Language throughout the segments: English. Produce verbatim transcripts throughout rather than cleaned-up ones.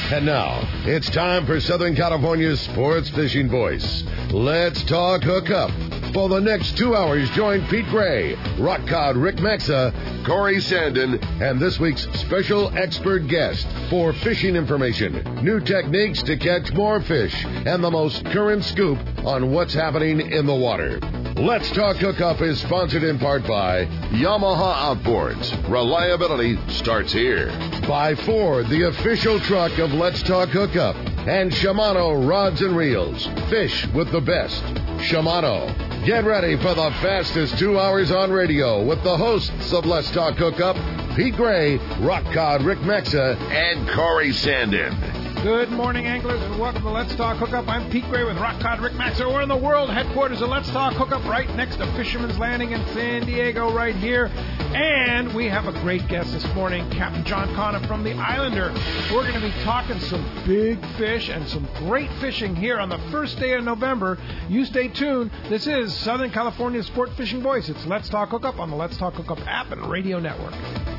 And now, it's time for Southern California's sports fishing voice. Let's talk hookup. For the next two hours, join Pete Gray, Rock Cod Rick Maxa, Corey Sandin, and this week's special expert guest for fishing information, new techniques to catch more fish, and the most current scoop on what's happening in the water. Let's Talk Hookup is sponsored in part by Yamaha Outboards. Reliability starts here. By Ford, the official truck of Let's Talk Hookup. And Shimano Rods and Reels. Fish with the best. Shimano. Get ready for the fastest two hours on radio with the hosts of Let's Talk Hookup, Pete Gray, Rock Cod Rick Maxa, and Corey Sandin. Good morning, anglers, and welcome to Let's Talk Hookup. I'm Pete Gray with Rock Cod Rick Maxa. We're in the world headquarters of Let's Talk Hookup right next to Fisherman's Landing in San Diego right here. And we have a great guest this morning, Captain John Connor from the Islander. We're going to be talking some big fish and some great fishing here on the first day of November. You stay tuned. This is Southern California's Sport Fishing Voice. It's Let's Talk Hookup on the Let's Talk Hookup app and radio network.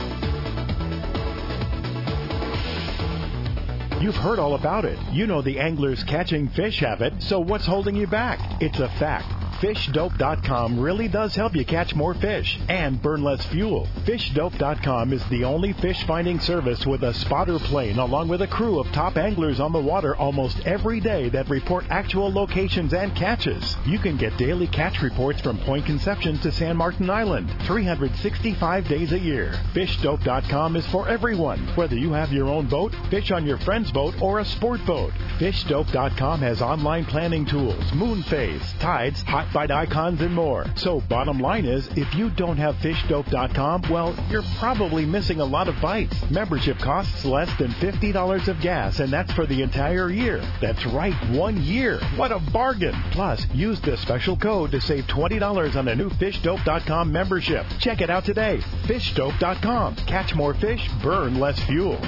You've heard all about it. You know the angler's catching fish habit, so what's holding you back? It's a fact. fish dope dot com really does help you catch more fish and burn less fuel. fish dope dot com is the only fish finding service with a spotter plane along with a crew of top anglers on the water almost every day that report actual locations and catches. You can get daily catch reports from Point Conception to San Martin Island, three hundred sixty-five days a year. fish dope dot com is for everyone, whether you have your own boat, fish on your friend's boat, or a sport boat. fish dope dot com has online planning tools, moon phase, tides, hot bite icons, and more. So bottom line is, if you don't have fish dope dot com, well, you're probably missing a lot of bites. Membership costs less than fifty dollars of gas, and that's for the entire year. That's right, one year. What a bargain. Plus, use the special code to save twenty dollars on a new fish dope dot com membership. Check it out today. fish dope dot com. Catch more fish, burn less fuel.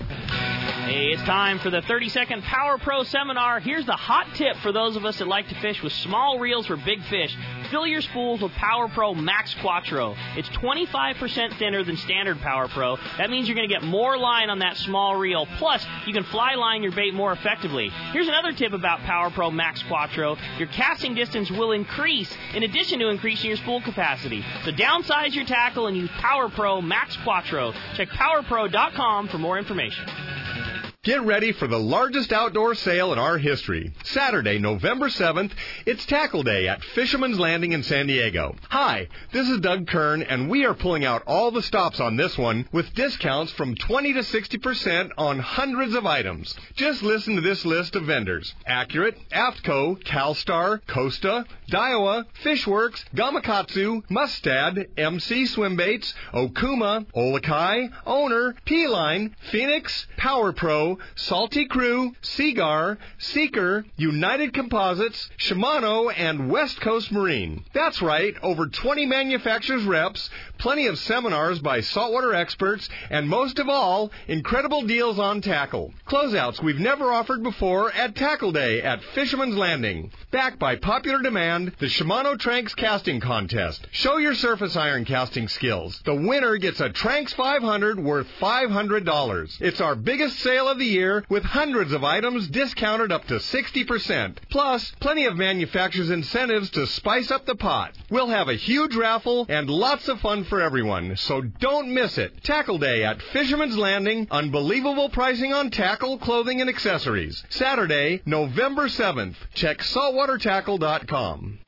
Hey, it's time for the thirty-second Power Pro Seminar. Here's the hot tip for those of us that like to fish with small reels for big fish. Fill your spools with Power Pro Max Quattro. It's twenty-five percent thinner than standard Power Pro. That means you're going to get more line on that small reel. Plus, you can fly line your bait more effectively. Here's another tip about Power Pro Max Quattro. Your casting distance will increase in addition to increasing your spool capacity. So downsize your tackle and use Power Pro Max Quattro. Check power pro dot com for more information. Get ready for the largest outdoor sale in our history. Saturday, November seventh, it's Tackle Day at Fisherman's Landing in San Diego. Hi, this is Doug Kern, and we are pulling out all the stops on this one with discounts from twenty to sixty percent on hundreds of items. Just listen to this list of vendors: Accurate, Aftco, CalStar, Costa, Daiwa, Fishworks, Gamakatsu, Mustad, M C Swimbaits, Okuma, Olakai, Owner, P-Line, Phoenix, Power Pro, Salty Crew, Seagar, Seeker, United Composites, Shimano, and West Coast Marine. That's right, over twenty manufacturers reps, plenty of seminars by saltwater experts, and most of all, incredible deals on tackle. Closeouts we've never offered before at Tackle Day at Fisherman's Landing. Backed by popular demand, the Shimano Tranx Casting Contest. Show your surface iron casting skills. The winner gets a Tranx five hundred worth five hundred dollars. It's our biggest sale of the year with hundreds of items discounted up to sixty percent. Plus, plenty of manufacturers' incentives to spice up the pot. We'll have a huge raffle and lots of fun for everyone, so don't miss it. Tackle Day at Fisherman's Landing. Unbelievable pricing on tackle, clothing, and accessories. Saturday, November seventh. Check saltwater tackle dot com.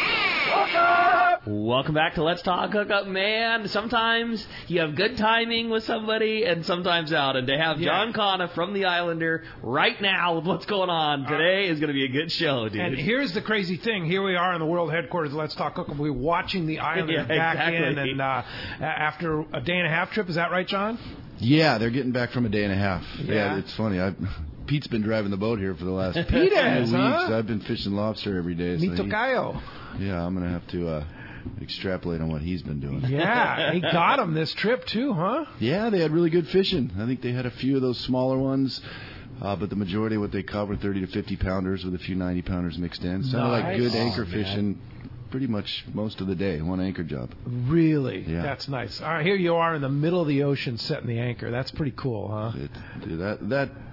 Welcome back to Let's Talk Hookup. Man, sometimes you have good timing with somebody and sometimes out. And to have yeah. John Connor from the Islander right now with what's going on today is going to be a good show, dude. And here's the crazy thing. Here we are in the world headquarters of Let's Talk Hookup. We're watching the Islander yeah, back exactly. in. And uh, after a day and a half trip, is that right, John? Yeah, they're getting back from a day and a half. Yeah, yeah it's funny. I Pete's been driving the boat here for the last Pete few has, weeks. Huh? I've been fishing lobster every day. Me so tocayo. He, yeah, I'm going to have to uh, extrapolate on what he's been doing. Yeah, he got him this trip too, huh? Yeah, they had really good fishing. I think they had a few of those smaller ones. Uh, but the majority of what they caught were thirty to fifty pounders with a few ninety pounders mixed in. Sounded nice. like good anchor oh, fishing pretty much most of the day, one anchor job. Really? Yeah. That's nice. All right, here you are in the middle of the ocean setting the anchor. That's pretty cool, huh? It, that that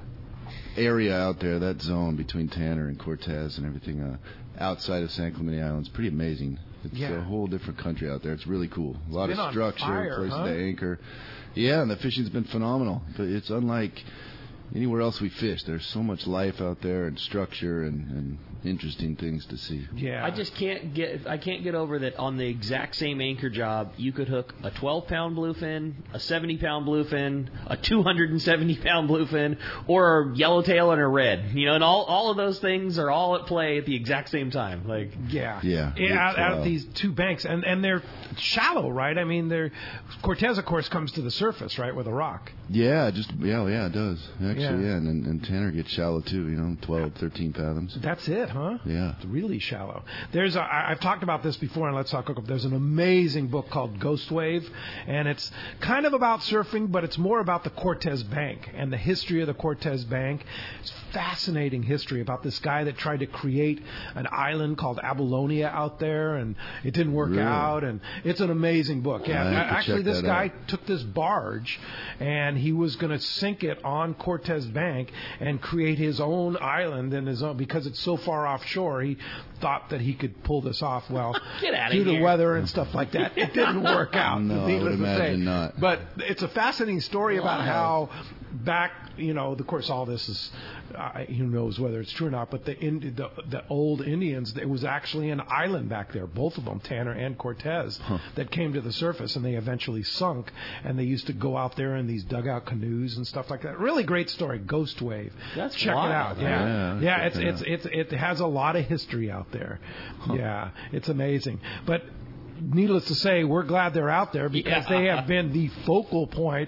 area out there, that zone between Tanner and Cortez and everything uh, outside of San Clemente Island is pretty amazing. It's yeah. a whole different country out there. It's really cool. A lot it's of structure, fire, places huh? to anchor. Yeah, and the fishing's been phenomenal. But it's unlike anywhere else we fish. There's so much life out there and structure and, and interesting things to see. Yeah. I just can't get I can't get over that on the exact same anchor job, you could hook a twelve pound bluefin, a seventy pound bluefin, a two hundred seventy pound bluefin, or a yellowtail and a red. You know, and all, all of those things are all at play at the exact same time. Like Yeah. Yeah. yeah out, out uh, of these two banks. And, and they're shallow, right? I mean, they're Cortez, of course, comes to the surface, right, with a rock. Yeah, just yeah, yeah, it does. Actually, Yeah. yeah, and, and Tanner gets shallow too, you know, twelve, thirteen fathoms. That's it, huh? Yeah. It's really shallow. There's a, I, I've talked about this before on Let's Talk Hookup. There's an amazing book called Ghost Wave, and it's kind of about surfing, but it's more about the Cortez Bank and the history of the Cortez Bank. It's fascinating history about this guy that tried to create an island called Abylonia out there, and it didn't work Really? out. And it's an amazing book. Yeah, I have to actually, check this that guy out. took this barge, and he was going to sink it on Cortez Bank and create his own island and his own, because it's so far offshore. He thought that he could pull this off. Well, Get outta due to here. weather and stuff like that, it didn't work out. No, I needless would to say. imagine not. But it's a fascinating story about Wow. how back, you know, of course, all this is, uh, who knows whether it's true or not, but the, Indi- the the old Indians, it was actually an island back there, both of them, Tanner and Cortez, Huh. that came to the surface, and they eventually sunk, and they used to go out there in these dugout canoes and stuff like that. Really great story, Ghost Wave. That's Check wild. it out. Yeah, Yeah, I'll yeah, check it's that it's, out. it's it has a lot of history out there. Yeah, it's amazing. But needless to say, we're glad they're out there because Yeah. they have been the focal point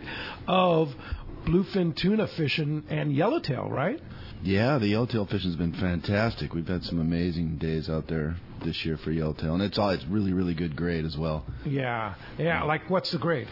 of bluefin tuna fishing and yellowtail, right? Yeah, the yellowtail fishing's been fantastic. We've had some amazing days out there this year for yellowtail, and it's all it's really, really good grade as well. Yeah, yeah. Like, what's the grade?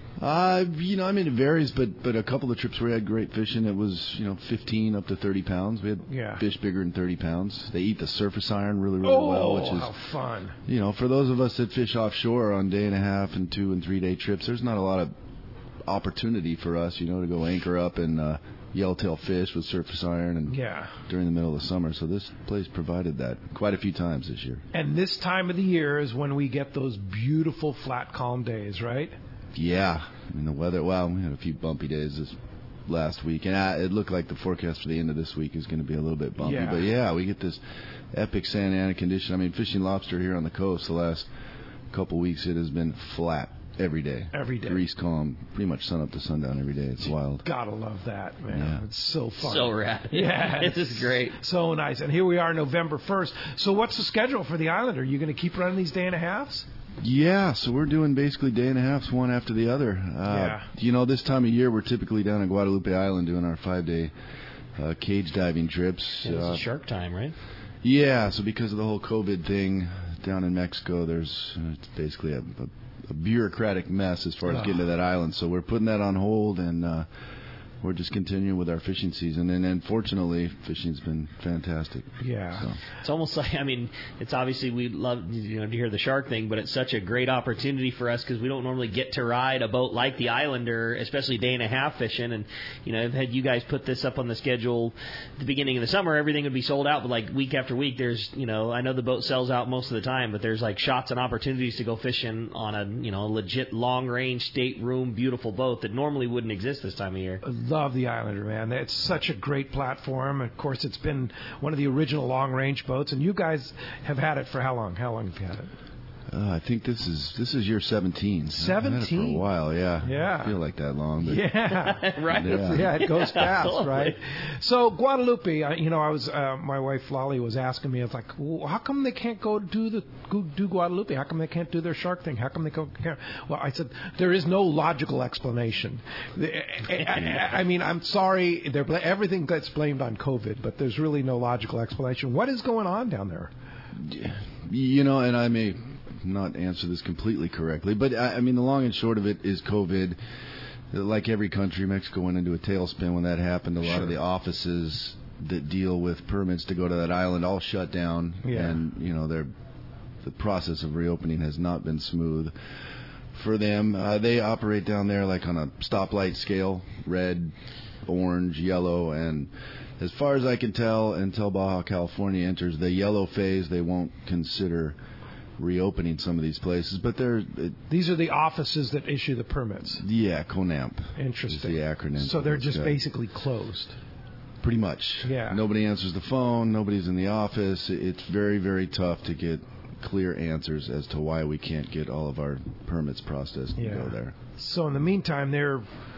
Uh, you know, I mean, it varies, but but a couple of trips where we had great fishing, it was, you know, fifteen up to thirty pounds. We had Yeah. fish bigger than thirty pounds. They eat the surface iron really, really Oh, well, which is, how fun! you know, for those of us that fish offshore on day and a half and two and three day trips, there's not a lot of opportunity for us, you know, to go anchor up and uh, yellowtail fish with surface iron and Yeah. during the middle of the summer. So this place provided that quite a few times this year. And this time of the year is when we get those beautiful flat, calm days, right? Yeah, I mean the weather. Well, we had a few bumpy days this last week, and uh, it looked like the forecast for the end of this week is going to be a little bit bumpy. Yeah. But yeah, we get this epic Santa Ana condition. I mean, fishing lobster here on the coast the last couple weeks, it has been flat every day. Every day. Grease calm, pretty much sun up to sundown every day. It's wild. Gotta love that, man. Yeah. It's so fun. So rad. Yeah, This is great. So nice. And here we are, November first. So what's the schedule for the island? Are you going to keep running these day and a halves? Yeah, so we're doing basically day and a halves, one after the other. Uh, Yeah. You know, this time of year, we're typically down in Guadalupe Island doing our five-day uh, cage diving trips. Yeah, this Uh, is Shark Time, right? Yeah, so because of the whole COVID thing down in Mexico, there's uh, it's basically a, a, a bureaucratic mess as far as Ugh. getting to that island. So we're putting that on hold, and uh, we're just continuing with our fishing season. And unfortunately, fishing's been fantastic. Yeah. So. It's almost like, I mean, it's obviously we love, you know, to hear the shark thing, but it's such a great opportunity for us because we don't normally get to ride a boat like the Islander, especially day and a half fishing. And, you know, I've had you guys put this up on the schedule at the beginning of the summer, everything would be sold out, but like week after week, there's, you know, I know the boat sells out most of the time, but there's like shots and opportunities to go fishing on a, you know, legit long range, stateroom, beautiful boat that normally wouldn't exist this time of year. Love the Islander, man. It's such a great platform. Of course, it's been one of the original long-range boats, and you guys have had it for how long? How long have you had it? Uh, I think this is this is year seventeen. I've had it for seventeen? a while, yeah. Yeah. I feel like that long. But Yeah. Right? Yeah. Yeah, it goes fast, Totally. right? So Guadalupe, I, you know, I was uh, my wife Lolly was asking me, I was like, well, how come they can't go do the go do Guadalupe? How come they can't do their shark thing? How come they go? Can't? Well, I said there is no logical explanation. The- I, I, I mean, I'm sorry, they're bla- everything gets blamed on COVID, but there's really no logical explanation. What is going on down there? You know, and I may not answer this completely correctly, but I, I mean, the long and short of it is COVID. Like every country, Mexico went into a tailspin when that happened. A lot Sure. of the offices that deal with permits to go to that island all shut down, Yeah. and you know, they're, the process of reopening has not been smooth for them. Uh, they operate down there like on a stoplight scale, red, orange, yellow, and as far as I can tell, until Baja California enters the yellow phase, they won't consider reopening some of these places. But they're it, these are the offices that issue the permits. Yeah, CONAMP. Interesting. Is the acronym. So they're just guys. basically closed. Pretty much. Yeah. Nobody answers the phone. Nobody's in the office. It's very, very tough to get clear answers as to why we can't get all of our permits processed and yeah. go there. So in the meantime, they're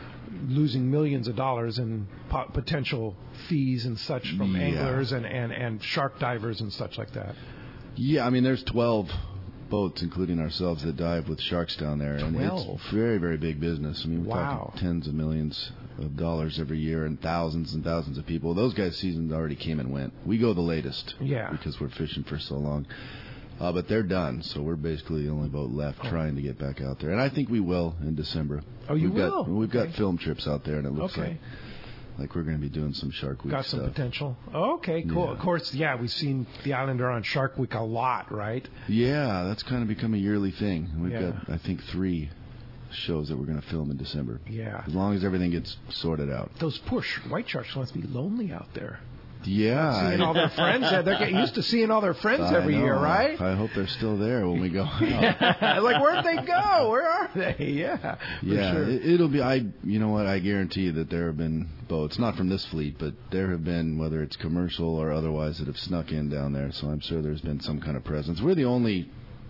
losing millions of dollars in po- potential fees and such from yeah. anglers and, and, and shark divers and such like that. Yeah, I mean, there's twelve boats, including ourselves, that dive with sharks down there. And twelve? It's very, very big business. I mean, we're wow. talking tens of millions of dollars every year and thousands and thousands of people. Those guys' seasons already came and went. We go the latest yeah. because we're fishing for so long. Uh, but they're done, so we're basically the only boat left oh. trying to get back out there. And I think we will in December. Oh, you we've will? Got, we've okay. got film trips out there, and it looks okay. like like we're going to be doing some Shark Week Got some stuff. potential. Okay, cool. Yeah. Of course, yeah, we've seen the Islander on Shark Week a lot, right? Yeah, that's kind of become a yearly thing. We've yeah. got, I think, three shows that we're going to film in December. Yeah. As long as everything gets sorted out. Those poor sh- white sharks must be lonely out there. Yeah. Seeing all their friends. They're getting used to seeing all their friends I every know. year, right? I hope they're still there when we go out. Like, where'd they go? Where are they? Yeah. Yeah, sure. it, it'll be, I. you know what, I guarantee that there have been boats, not from this fleet, but there have been, whether it's commercial or otherwise, that have snuck in down there, so I'm sure there's been some kind of presence. We're the only,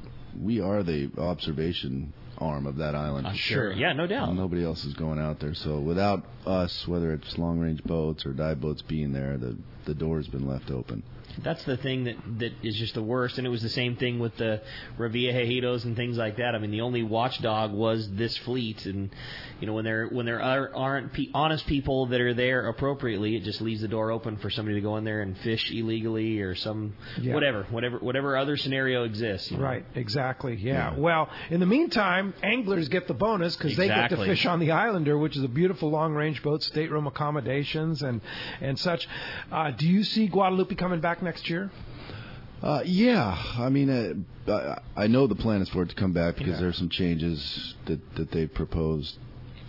we are the observation arm of that island. I'm sure. Yeah, no doubt. And nobody else is going out there. So without us, whether it's long-range boats or dive boats being there, the the door's been left open. That's the thing that, that is just the worst, and it was the same thing with the Revillagigedos and things like that. I mean, the only watchdog was this fleet, and you know when there when there are, aren't pe- honest people that are there appropriately, it just leaves the door open for somebody to go in there and fish illegally or some yeah. whatever whatever whatever other scenario exists. You know? Right, exactly. Yeah. yeah. Well, in the meantime, anglers get the bonus because exactly. they get to fish on the Islander, which is a beautiful long-range boat, stateroom accommodations and and such. Uh, do you see Guadalupe coming back next year? Uh, yeah, I mean, uh, I know the plan is for it to come back because yeah. there are some changes that that they've proposed,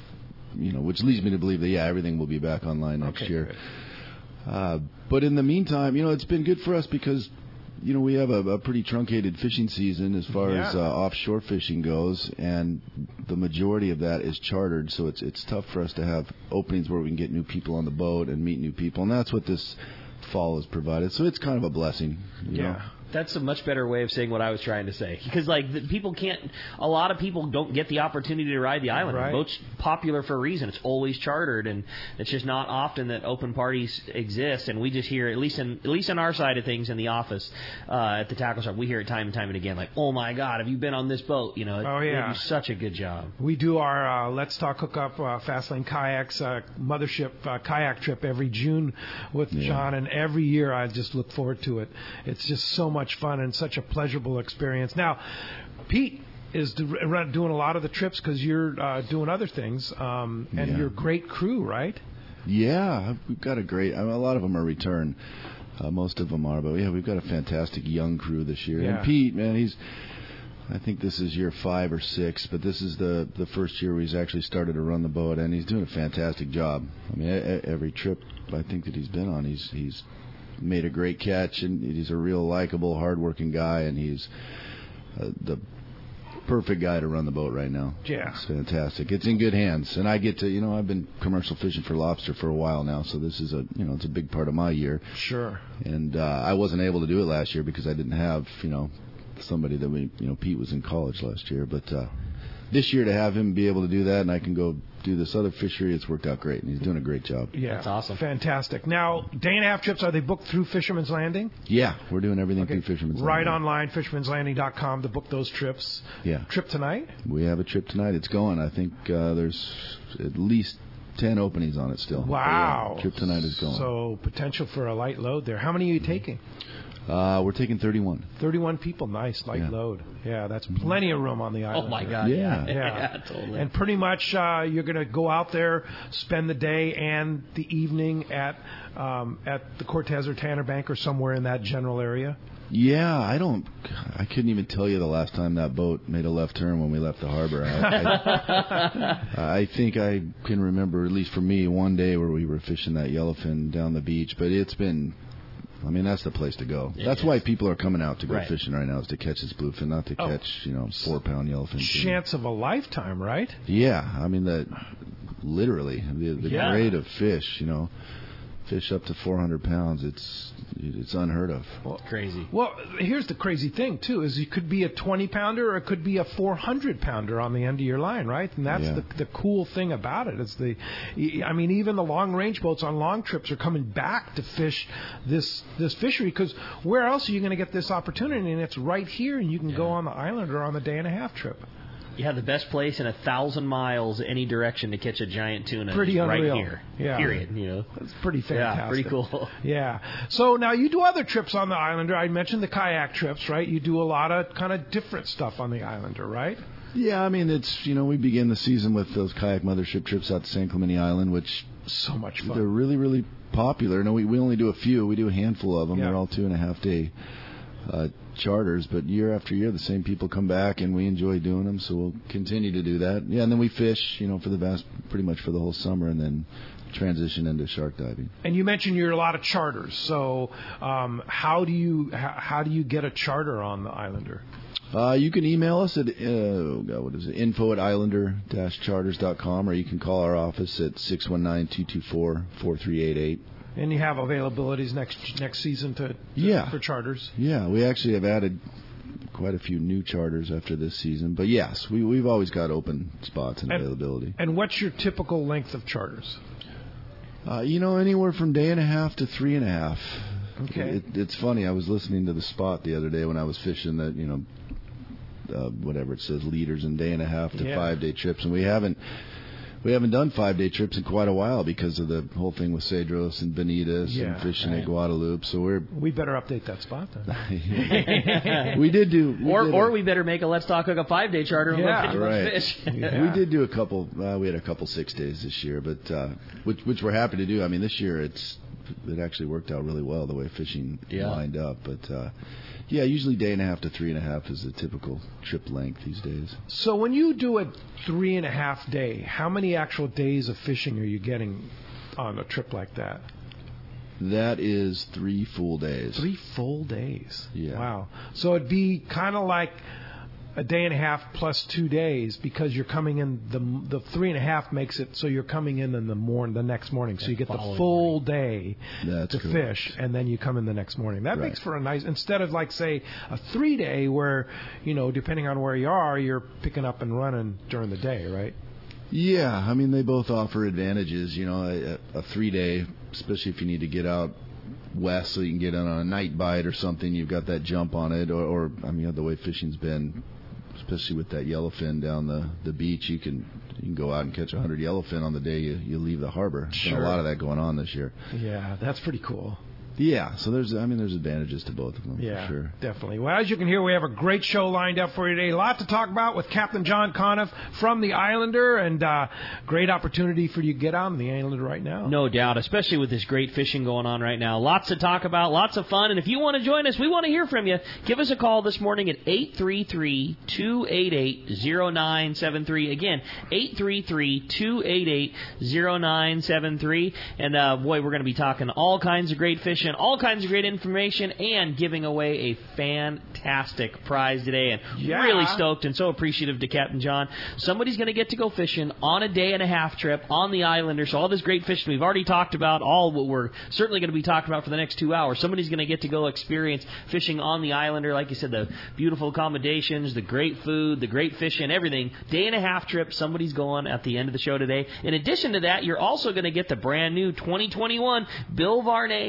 you know, which leads me to believe that yeah, everything will be back online next okay, year. Uh, but in the meantime, you know, it's been good for us because, you know, we have a, a pretty truncated fishing season as far yeah. as uh, offshore fishing goes, and the majority of that is chartered. So it's it's tough for us to have openings where we can get new people on the boat and meet new people, and that's what this fall has provided. So it's kind of a blessing. You yeah. know? That's a much better way of saying what I was trying to say. Because, like, the people can't... A lot of people don't get the opportunity to ride the island. Right. The boat's popular for a reason. It's always chartered, and it's just not often that open parties exist. And we just hear, at least in at least in our side of things in the office uh, at the tackle shop, we hear it time and time and again, like, oh, my God, have you been on this boat? You know, oh, yeah. They do such a good job. We do our uh, Let's Talk Hookup uh, Fastlane Kayaks uh, mothership uh, kayak trip every June with yeah. John, and every year I just look forward to it. It's just so much fun and such a pleasurable experience. Now, Pete is do, doing a lot of the trips because you're uh, doing other things, um, and yeah. you're a great crew, right? Yeah, we've got a great. I mean, a lot of them are return. Uh, most of them are, but yeah, we've got a fantastic young crew this year. Yeah. And Pete, man, he's. I think this is year five or six, but this is the the first year where he's actually started to run the boat, and he's doing a fantastic job. I mean, a, every trip I think that he's been on, he's he's made a great catch, and he's a real likable, hardworking guy, and he's uh, the perfect guy to run the boat right now. Yeah. It's fantastic. It's in good hands, and I get to, you know, I've been commercial fishing for lobster for a while now, so this is a, you know, it's a big part of my year. Sure. And uh, I wasn't able to do it last year because I didn't have, you know, somebody that we, you know, Pete was in college last year, but uh, this year to have him be able to do that, and I can go do this other fishery, it's worked out great, and he's doing a great job. Yeah, that's awesome. Fantastic. Now, day and a half trips, are they booked through Fisherman's Landing? Yeah, we're doing everything Okay. through Fisherman's right Landing. online, fisherman's landing dot com to book those trips. Yeah. Trip tonight? We have a trip tonight. It's going. I think uh, there's at least ten openings on it still. Wow. Yeah, trip tonight is going. So potential for a light load there. How many are you taking? Uh, we're taking thirty-one. thirty-one people, nice, light Yeah. load. Yeah, that's plenty of room on the island. Oh, my God. Yeah. Yeah, Yeah. totally. And pretty much uh, you're going to go out there, spend the day and the evening at um, at the Cortez or Tanner Bank or somewhere in that general area? Yeah, I don't. I couldn't even tell you the last time that boat made a left turn when we left the harbor. I, I, I think I can remember, at least for me, one day where we were fishing that yellowfin down the beach. But it's been, I mean, that's the place to go. It that's is. why people are coming out to go Right. fishing right now, is to catch this bluefin, not to Oh. catch, you know, four pound yellowfin. Chance of a lifetime, right? Yeah, I mean that. Literally, the, the Yeah. grade of fish, you know, fish up to four hundred pounds. It's it's unheard of. Well, Crazy. Well, here's the crazy thing too: is it could be a twenty pounder or it could be a four hundred pounder on the end of your line, right? And that's Yeah. the the cool thing about it. It's the, I mean, even the long range boats on long trips are coming back to fish this this fishery because where else are you going to get this opportunity? And it's right here, and you can go on the island or on the day and a half trip. You have the best place in a thousand miles any direction to catch a giant tuna. Pretty right unreal. here. Yeah. Period. You know. It's pretty fantastic. Yeah, pretty cool. Yeah. So now you do other trips on the Islander. I mentioned the kayak trips, right? You do a lot of kind of different stuff on the Islander, right? Yeah, I mean it's you know we begin the season with those kayak mothership trips out to San Clemente Island, which So much fun. they're really really popular. No, we we only do a few. We do a handful of them. Yeah. They're all two and a half day uh, charters, but year after year the same people come back and we enjoy doing them, so we'll continue to do that. Yeah, and then we fish, you know, for the vast, pretty much for the whole summer, and then transition into shark diving. And you mentioned you're a lot of charters. So um, how do you how, how do you get a charter on the Islander? Uh, you can email us at uh, oh God, what is it? info at islander dash charters dot com, or you can call our office at six one nine, two two four, four three eight eight. And you have availabilities next next season to, to Yeah. for charters. Yeah, we actually have added quite a few new charters after this season. But yes, we, we've always got open spots and And- availability. And what's your typical length of charters? Uh, you know, anywhere from day and a half to three and a half. Okay. It, it's funny. I was listening to the spot the other day when I was fishing that, you know, uh, whatever it says, leaders and day and a half to Yeah. five day trips, and we haven't we haven't done five day trips in quite a while because of the whole thing with Cedros and Bonitas Yeah, and fishing right. at Guadalupe. So we're We better update that spot then. we did do we Or did or a- we better make a Let's Talk Hook a five day charter and Yeah. go catch a bunch Right. of fish. Yeah. We did do a couple. Uh, we had a couple six days this year, but uh, which which we're happy to do. I mean, this year it's it actually worked out really well the way fishing Yeah. lined up. But uh, yeah, usually day and a half to three and a half is the typical trip length these days. So when you do a three and a half day, how many actual days of fishing are you getting on a trip like that? That is three full days. Three full days. Yeah. Wow. So it'd be kind of like a day and a half plus two days because you're coming in the the three and a half makes it so you're coming in in the morning the next morning, so you get the following full day That's to correct. fish, and then you come in the next morning. That Right. makes for a nice instead of like say a three day where you know depending on where you are you're picking up and running during the day, right? Yeah, I mean they both offer advantages. You know, a, a three day, especially if you need to get out west so you can get in on a night bite or something. You've got that jump on it, or, or I mean the way fishing's been. Especially with that yellowfin down the, the beach, you can you can go out and catch a hundred yellowfin on the day you, you leave the harbor. There's been Sure. a lot of that going on this year. Yeah, that's pretty cool. Yeah, so there's I mean there's advantages to both of them. Yeah, for sure. definitely. Well, as you can hear, we have a great show lined up for you today. A lot to talk about with Captain John Conniff from the Islander, and uh, great opportunity for you to get on the Islander right now. No doubt, especially with this great fishing going on right now. Lots to talk about, lots of fun. And if you want to join us, we want to hear from you. Give us a call this morning at eight three three, two eight eight, zero nine seven three. Again, eight three three, two eight eight, zero nine seven three. And, uh, boy, we're going to be talking all kinds of great fishing, all kinds of great information, and giving away a fantastic prize today. And Yeah. really stoked and so appreciative to Captain John. Somebody's going to get to go fishing on a day and a half trip on the Islander. So all this great fishing we've already talked about, all what we're certainly going to be talking about for the next two hours. Somebody's going to get to go experience fishing on the Islander. Like you said, the beautiful accommodations, the great food, the great fishing, everything. Day and a half trip. Somebody's going at the end of the show today. In addition to that, you're also going to get the brand new twenty twenty-one Bill Varney C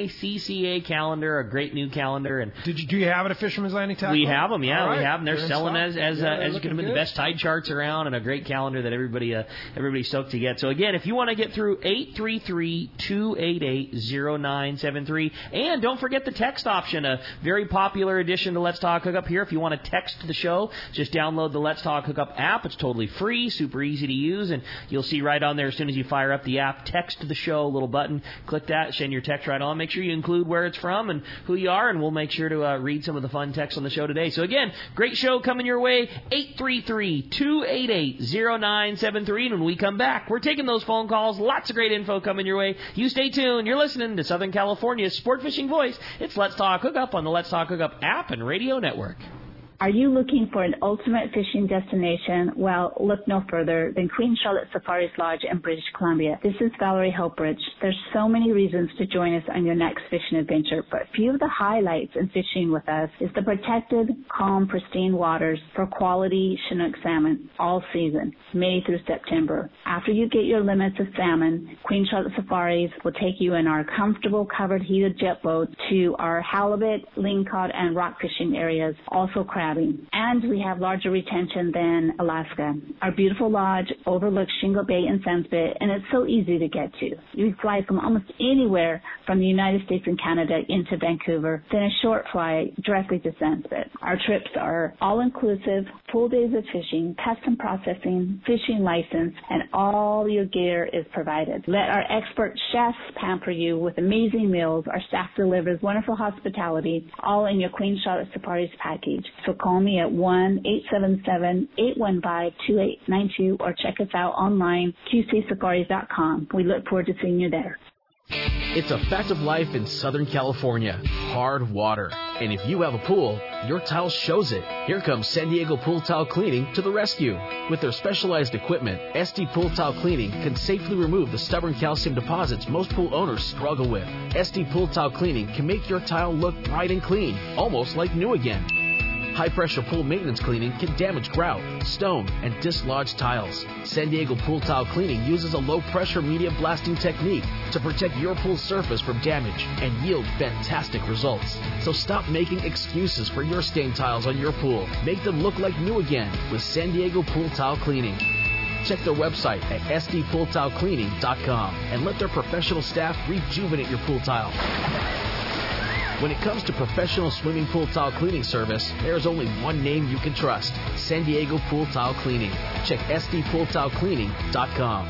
C A calendar, a great new calendar. And Did you, do you have it at Fisherman's Landing Tackle? We have them, yeah. Right. We have them. They're They're selling as as, yeah, uh, as going to be the good. best tide charts around and a great calendar that everybody uh, everybody's stoked to get. So, again, if you want to get through, eight three three, two eight eight, zero nine seven three. And don't forget the text option, a very popular addition to Let's Talk Hookup here. If you want to text the show, just download the Let's Talk Hookup app. It's totally free, super easy to use, and you'll see right on there as soon as you fire up the app, text the show, little button, click that, send your text right on. Make sure you include where it's from and who you are, and we'll make sure to uh, read some of the fun text on the show today. So again, great show coming your way, eight three three, two eight eight, zero nine seven three. And when we come back, we're taking those phone calls. Lots of great info coming your way. You stay tuned. You're listening to Southern California's sport fishing voice. It's Let's Talk Hookup on the Let's Talk Hookup app and radio network. Are you looking for an ultimate fishing destination? Well, look no further than Queen Charlotte Safaris Lodge in British Columbia. This is Valerie Helpridge. There's so many reasons to join us on your next fishing adventure, but a few of the highlights in fishing with us is the protected, calm, pristine waters for quality Chinook salmon all season, May through September. After you get your limits of salmon, Queen Charlotte Safaris will take you in our comfortable covered heated jet boat to our halibut, lingcod, and rock fishing areas, also crab. And we have larger retention than Alaska. Our beautiful lodge overlooks Shingle Bay and Sunspit, and it's so easy to get to. You fly from almost anywhere from the United States and Canada into Vancouver, then a short flight directly to Sunspit. Our trips are all-inclusive, full days of fishing, custom processing, fishing license, and all your gear is provided. Let our expert chefs pamper you with amazing meals. Our staff delivers wonderful hospitality, all in your Queen Charlotte Safaris package. So call me at one eight seven seven, eight one five, two eight nine two or check us out online, q c safaris dot com. We look forward to seeing you there. It's a fact of life in Southern California. Hard water. And if you have a pool, your tile shows it. Here comes San Diego Pool Tile Cleaning to the rescue. With their specialized equipment, S D Pool Tile Cleaning can safely remove the stubborn calcium deposits most pool owners struggle with. S D Pool Tile Cleaning can make your tile look bright and clean, almost like new again. High-pressure pool maintenance cleaning can damage grout, stone, and dislodge tiles. San Diego Pool Tile Cleaning uses a low-pressure media blasting technique to protect your pool surface from damage and yield fantastic results. So stop making excuses for your stained tiles on your pool. Make them look like new again with San Diego Pool Tile Cleaning. Check their website at s d pool tile cleaning dot com and let their professional staff rejuvenate your pool tile. When it comes to professional swimming pool tile cleaning service, there's only one name you can trust: San Diego Pool Tile Cleaning. Check s d pool tile cleaning dot com.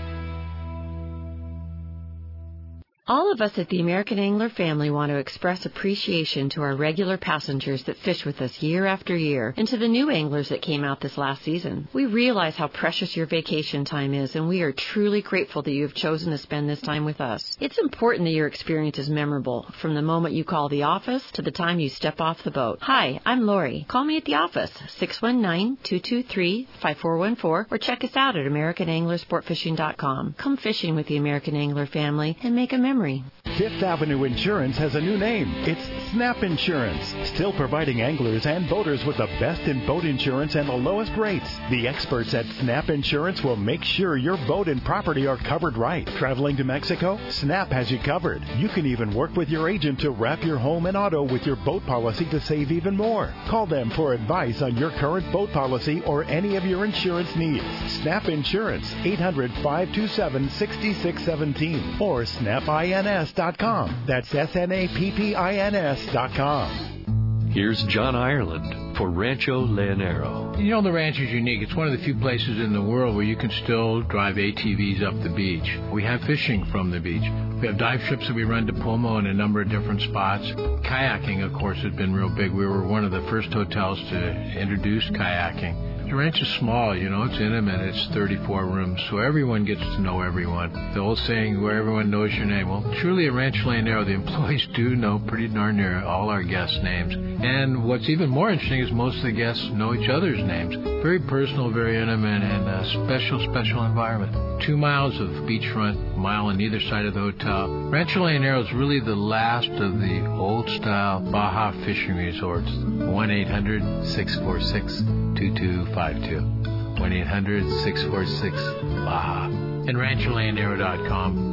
All of us at the American Angler family want to express appreciation to our regular passengers that fish with us year after year and to the new anglers that came out this last season. We realize how precious your vacation time is, and we are truly grateful that you have chosen to spend this time with us. It's important that your experience is memorable, from the moment you call the office to the time you step off the boat. Hi, I'm Lori. Call me at the office, six one nine, two two three, five four one four, or check us out at american angler sport fishing dot com. Come fishing with the American Angler family and make a memory. Fifth Avenue Insurance has a new name. It's Snap Insurance, still providing anglers and boaters with the best in boat insurance and the lowest rates. The experts at Snap Insurance will make sure your boat and property are covered right. Traveling to Mexico? Snap has you covered. You can even work with your agent to wrap your home and auto with your boat policy to save even more. Call them for advice on your current boat policy or any of your insurance needs. Snap Insurance, eight hundred, five two seven, six six one seven or snap ins dot com. That's S N A P P I N S dot com. Here's John Ireland for Rancho Leonero. You know, the ranch is unique. It's one of the few places in the world where you can still drive A T Vs up the beach. We have fishing from the beach. We have dive trips that we run to Pomo in a number of different spots. Kayaking, of course, has been real big. We were one of the first hotels to introduce kayaking. The ranch is small, you know, it's intimate, it's thirty-four rooms, so everyone gets to know everyone. The old saying, where everyone knows your name. Well, truly at Rancho Leonero, the employees do know pretty darn near all our guests' names. And what's even more interesting is most of the guests know each other's names. Very personal, very intimate, and a special, special environment. Two miles of beachfront, a mile on either side of the hotel. Rancho Leonero is really the last of the old-style Baja fishing resorts. one eight hundred, six four six, two two five two. one eight hundred, six four six, B A H A. And rancho leonero dot com.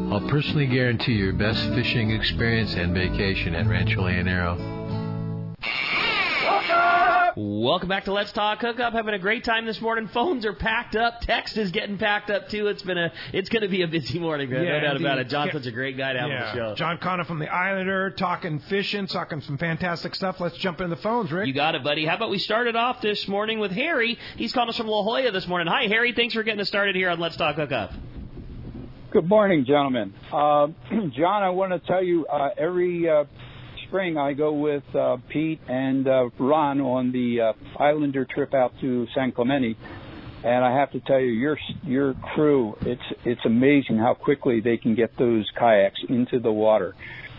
I'll personally guarantee your best fishing experience and vacation at Rancho Leonero. Welcome back to Let's Talk Hookup. Having a great time this morning. Phones are packed up. Text is getting packed up too. It's been a, it's going to be a busy morning, man. Yeah, no doubt indeed. about it. John's such a great guy to have yeah. on the show. John Connor from the Islander, talking fishing, talking some fantastic stuff. Let's jump into the phones, Rick. You got it, buddy. How about we start it off this morning with Harry? He's calling us from La Jolla this morning. Hi, Harry. Thanks for getting us started here on Let's Talk Hookup. Good morning, gentlemen. Uh, John, I want to tell you, uh, every uh, spring I go with uh, Pete and uh, Ron on the uh, Islander trip out to San Clemente, and I have to tell you, your your crew, it's it's amazing how quickly they can get those kayaks into the water.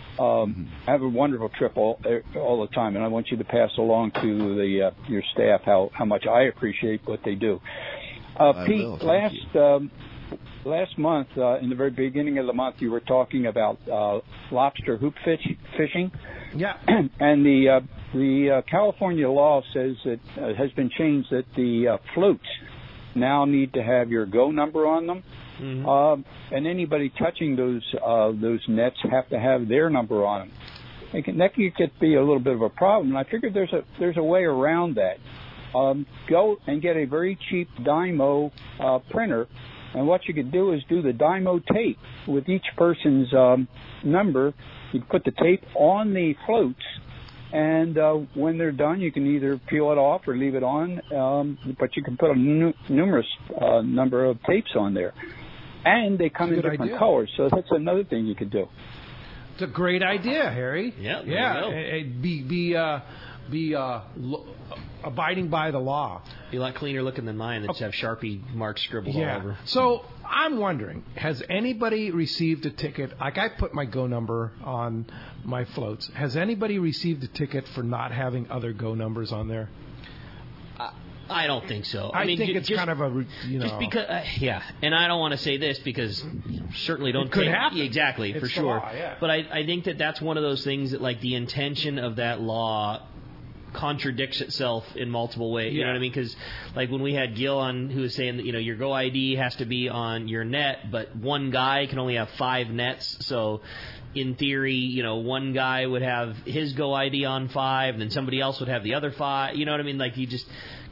Um, I have a wonderful trip all all the time, and I want you to pass along to the uh, your staff how, how much I appreciate what they do. Uh, Pete, will, last um, last month, uh, in the very beginning of the month, you were talking about uh, lobster hoop fish, fishing. Yeah. And the uh, the uh, California law says that uh, has been changed that the uh, floats now need to have your go number on them. Mm-hmm. Uh, and anybody touching those uh, those nets have to have their number on them. It can, that could be a little bit of a problem. And I figured there's a there's a way around that. Um, go and get a very cheap Dymo uh, printer, and what you could do is do the Dymo tape with each person's um, number. You put the tape on the floats, and uh, when they're done, you can either peel it off or leave it on. Um, but you can put a nu- numerous uh, number of tapes on there, and they come in different idea. colors. So that's another thing you could do. It's a great idea, Harry. Yeah, there yeah. you go. Eh, eh, Be be uh, be uh, lo- abiding by the law. Be a lot cleaner looking than mine that just have Sharpie marks scribbled Yeah. all over. So I'm wondering, has anybody received a ticket? Like I put my go number on my floats. Has anybody received a ticket for not having other go numbers on there? Uh, I don't think so. I, I mean, think ju- it's just, kind of a, you know. Just because, uh, yeah. And I don't want to say this because you know, certainly don't It could take, happen. Yeah, exactly, It's for the sure. law, yeah. But I, I think that that's one of those things that, like, the intention of that law contradicts itself in multiple ways. You Yeah. know what I mean? Because, like, when we had Gil on who was saying that, you know, your Go I D has to be on your net, but one guy can only have five nets. So, in theory, you know, one guy would have his Go I D on five, and then somebody else would have the other five. You know what I mean? Like, you just...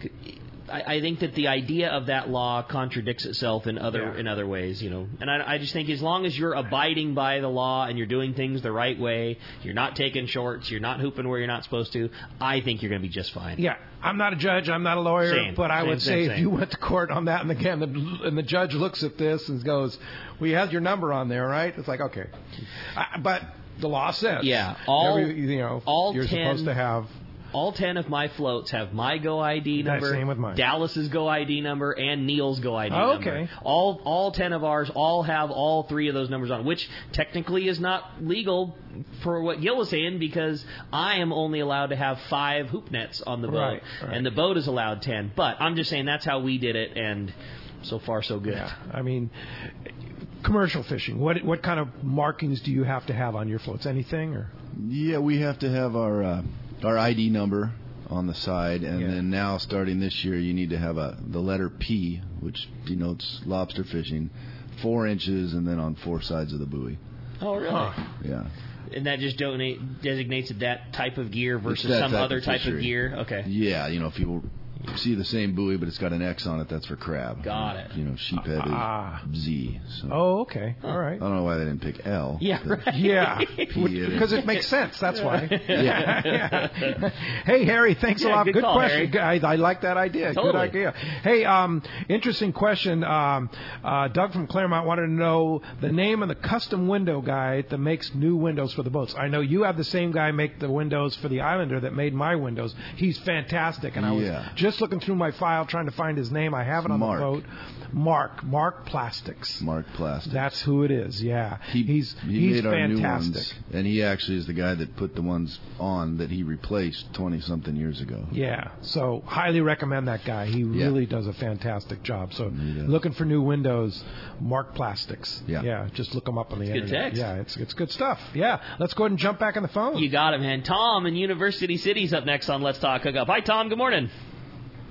I, I think that the idea of that law contradicts itself in other Yeah. in other ways, you know. And I, I just think as long as you're abiding by the law and you're doing things the right way, you're not taking shorts, you're not hooping where you're not supposed to, I think you're going to be just fine. Yeah, I'm not a judge, I'm not a lawyer, Same. but I Same, would same, say same. if you went to court on that, and again, the, and the judge looks at this and goes, "We have your number on there, right?" It's like, okay, I, but the law says, Yeah, all every, you know, all you're ten, supposed to have. All ten of my floats have my Go I D That's number, same with mine. Dallas's Go I D number, and Neil's Go I D Oh, number. okay. All all ten of ours all have all three of those numbers on, which technically is not legal for what Gil was saying because I am only allowed to have five hoop nets on the boat, Right, right. and the boat is allowed ten. But I'm just saying that's how we did it, and so far so good. Yeah, I mean, commercial fishing. What what kind of markings do you have to have on your floats? Anything or? Yeah, we have to have our uh, our I D number on the side, and Yeah. then now starting this year, you need to have a the letter P, which denotes lobster fishing, four inches, and then on four sides of the buoy. Oh, really? Huh. Yeah. And that just donate, designates that type of gear versus that some type other of type of fishery. gear? Okay. Yeah, you know, if you see the same buoy, but it's got an X on it, that's for crab. Got it. You know, sheephead Ah. is Z. So. Oh, okay, all right. I don't know why they didn't pick L. Yeah, right. Yeah, P it because is. it makes sense. That's why. Yeah. Yeah. Hey, Harry, thanks Yeah, a lot. good Good, call, question. Harry. I, I like that idea. Good Totally. idea. Hey, um, interesting question. Um, uh, Doug from Claremont wanted to know the name of the custom window guy that makes new windows for the boats. I know you have the same guy make the windows for the Islander that made my windows. He's fantastic, and I was Yeah. just looking through my file trying to find his name. I have it on Mark. the boat. Mark. Mark Plastics. Mark Plastic. That's who it is. Yeah, He, he's he he's made our fantastic. new ones, and he actually is the guy that put the ones on that he replaced twenty-something years ago. Yeah, so highly recommend that guy. He Yeah. really does a fantastic job. So He does. looking for new windows, Mark Plastics. Yeah. yeah, just look him up on the Good internet. text. Yeah, it's it's good stuff. Yeah, let's go ahead and jump back on the phone. You got it, man. Tom in University City's up next on Let's Talk Hookup. Hi, Tom. Good morning.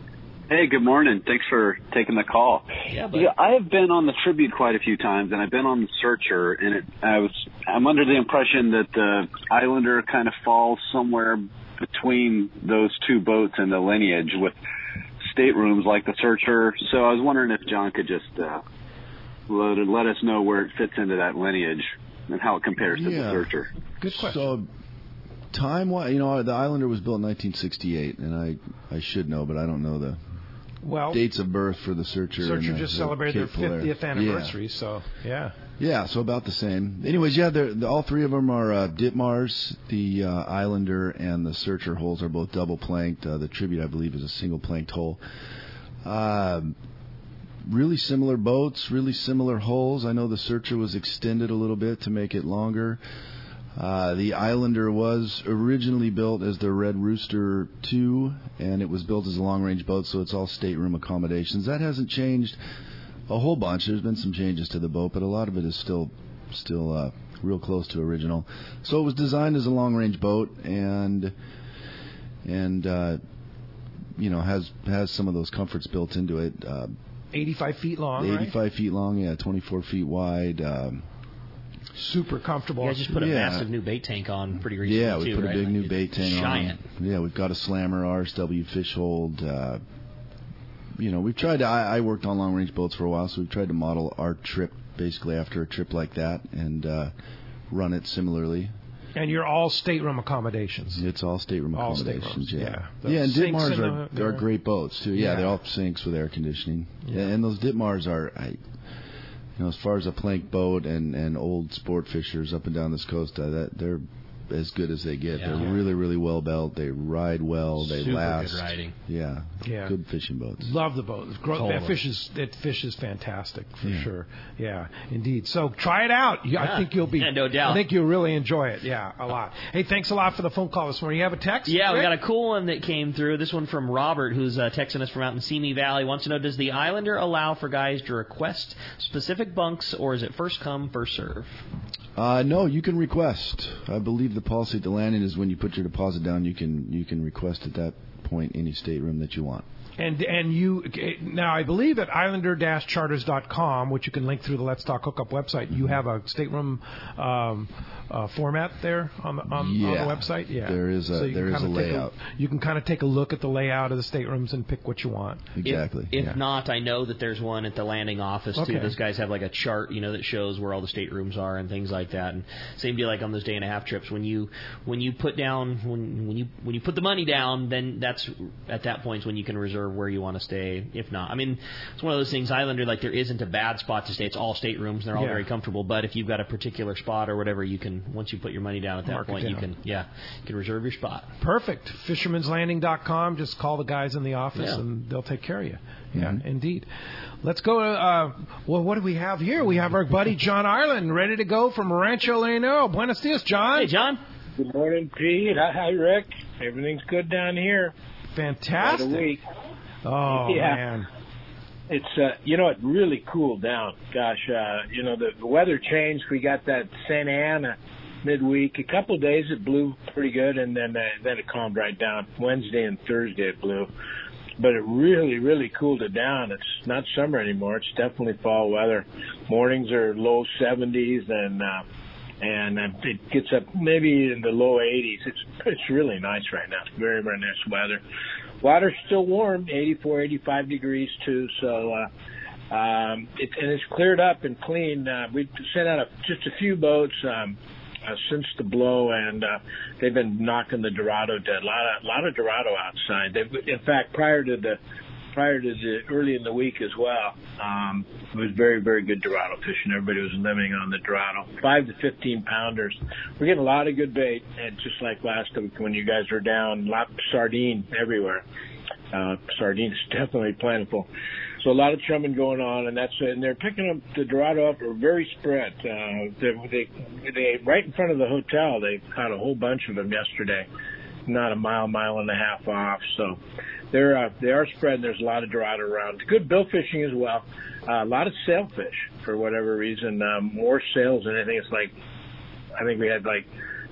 Hey, good morning. Thanks for taking the call. Yeah, yeah, I have been on the Tribute quite a few times, and I've been on the Searcher, and it, I was I'm under the impression that the Islander kind of falls somewhere between those two boats and the Lineage with staterooms like the Searcher. So I was wondering if John could just uh, let, let us know where it fits into that Lineage and how it compares to yeah. the Searcher. Good question. So, time-wise, you know, the Islander was built in nineteen sixty-eight, and I, I should know, but I don't know the well, dates of birth for the Searcher. Searcher and the, just the celebrated their Cape Polaire. fiftieth anniversary, yeah. so yeah. Yeah, so about the same. Anyways, yeah, they're, the, all three of them are uh, Ditmars. The uh, Islander and the Searcher hulls are both double planked. Uh, the Tribute, I believe, is a single planked hull. Um, really similar boats, really similar hulls. I know the Searcher was extended a little bit to make it longer. Uh, the Islander was originally built as the Red Rooster two, and it was built as a long-range boat, so it's all stateroom accommodations. That hasn't changed a whole bunch. There's been some changes to the boat, but a lot of it is still still uh, real close to original. So it was designed as a long-range boat, and and uh, you know has has some of those comforts built into it. Uh, eighty-five feet long, eighty-five right? feet long, yeah, twenty-four feet wide. Um, Super comfortable. Yeah, just put a yeah. massive new bait tank on pretty recently, Yeah, we too, put right? a big like new bait tank giant. on. Yeah, we've got a Slammer R S W fish hold. Uh, you know, we've tried to, I, I worked on long-range boats for a while, so we've tried to model our trip basically after a trip like that and uh, run it similarly. And you're all stateroom accommodations. It's all stateroom all accommodations, staterooms, yeah. Yeah, yeah, and sinks Ditmars in are, the, are great boats, too. Yeah, yeah, they're all sinks with air conditioning. Yeah. And those Ditmars are... I, You know, as far as a plank boat and, and old sport fishers up and down this coast, uh, that they're as good as they get. Yeah. They're really, really well built. They ride well. They Super last. good riding. Yeah. Yeah. Good fishing boats. Love the boat. Gro- Totally. That fish is that fish is fantastic for Yeah. sure. Yeah, indeed. So try it out. You, I Yeah. think you'll be. Yeah, no doubt. I think you'll really enjoy it. Yeah, a lot. Hey, thanks a lot for the phone call this morning. You have a text? Yeah, we Rick? got a cool one that came through. This one from Robert, who's uh, texting us from out in Simi Valley. Wants to know, does the Islander allow for guys to request specific bunks, or is it first come, first serve? Uh, no, you can request. I believe the policy at the landing is when you put your deposit down, you can you can request at that point any stateroom that you want. And and you now, I believe at islander dash charters dot com, which you can link through the Let's Talk Hookup website, you have a stateroom um, uh, format there on the on, Yeah. on the website. Yeah, There is a- so you there can is kinda a take layout. you can kind of take a look at the layout of the staterooms and pick what you want. Exactly. If, if yeah. not, I know that there's one at the landing office, too. Okay. Those guys have like a chart, you know, that shows where all the staterooms are and things like that. And same deal like on those day and a half trips. When you when you put down when when you when you put the money down, then that's at that point when you can reserve where you want to stay. If not, I mean, it's one of those things. Islander, like there isn't a bad spot to stay. It's all staterooms. And they're all Yeah. very comfortable. But if you've got a particular spot or whatever, you can once you put your money down at that Mark it point, you down. can yeah, you can reserve your spot. Perfect. fisherman's landing dot com. Just call the guys in the office Yeah. and they'll take care of you. Yeah, Mhm. indeed. Let's go to, uh, well, what do we have here? We have our buddy John Ireland ready to go from Rancho Leonero. Buenos dias, John. Hey, John. Good morning, Pete. Hi, Rick. Everything's good down here. Fantastic. Quite a week. Oh, Yeah. man. It's, uh, you know, it really cooled down. Gosh, uh, you know, the, the weather changed. We got that Santa Ana midweek. A couple of days it blew pretty good, and then uh, then it calmed right down. Wednesday and Thursday it blew. But it really, really cooled it down. It's not summer anymore. It's definitely fall weather. Mornings are low seventies, and uh, and uh, it gets up maybe in the low eighties. It's it's really nice right now. It's very, very nice weather. Water's still warm, eighty-four, eighty-five degrees too. So, uh, um, it, and it's cleared up and clean. Uh, we sent out a, just a few boats um, uh, since the blow, and uh, they've been knocking the Dorado dead. A lot of, lot of Dorado outside. They've, in fact, prior to the prior to the early in the week as well, um, it was very, very good Dorado fishing. Everybody was living on the Dorado. Five to fifteen pounders. We're getting a lot of good bait, and just like last week when you guys were down, a lot of sardine everywhere. Uh, sardine is definitely plentiful. So a lot of chumming going on, and that's and they're picking up the Dorado up. Are very spread. Uh, they, they they right in front of the hotel. They caught a whole bunch of them yesterday, not a mile, mile and a half off. So they're uh, they are spread. And there's a lot of Dorado around. Good bill fishing as well. Uh, a lot of sailfish for whatever reason. Um, more sails than anything. It's like I think we had like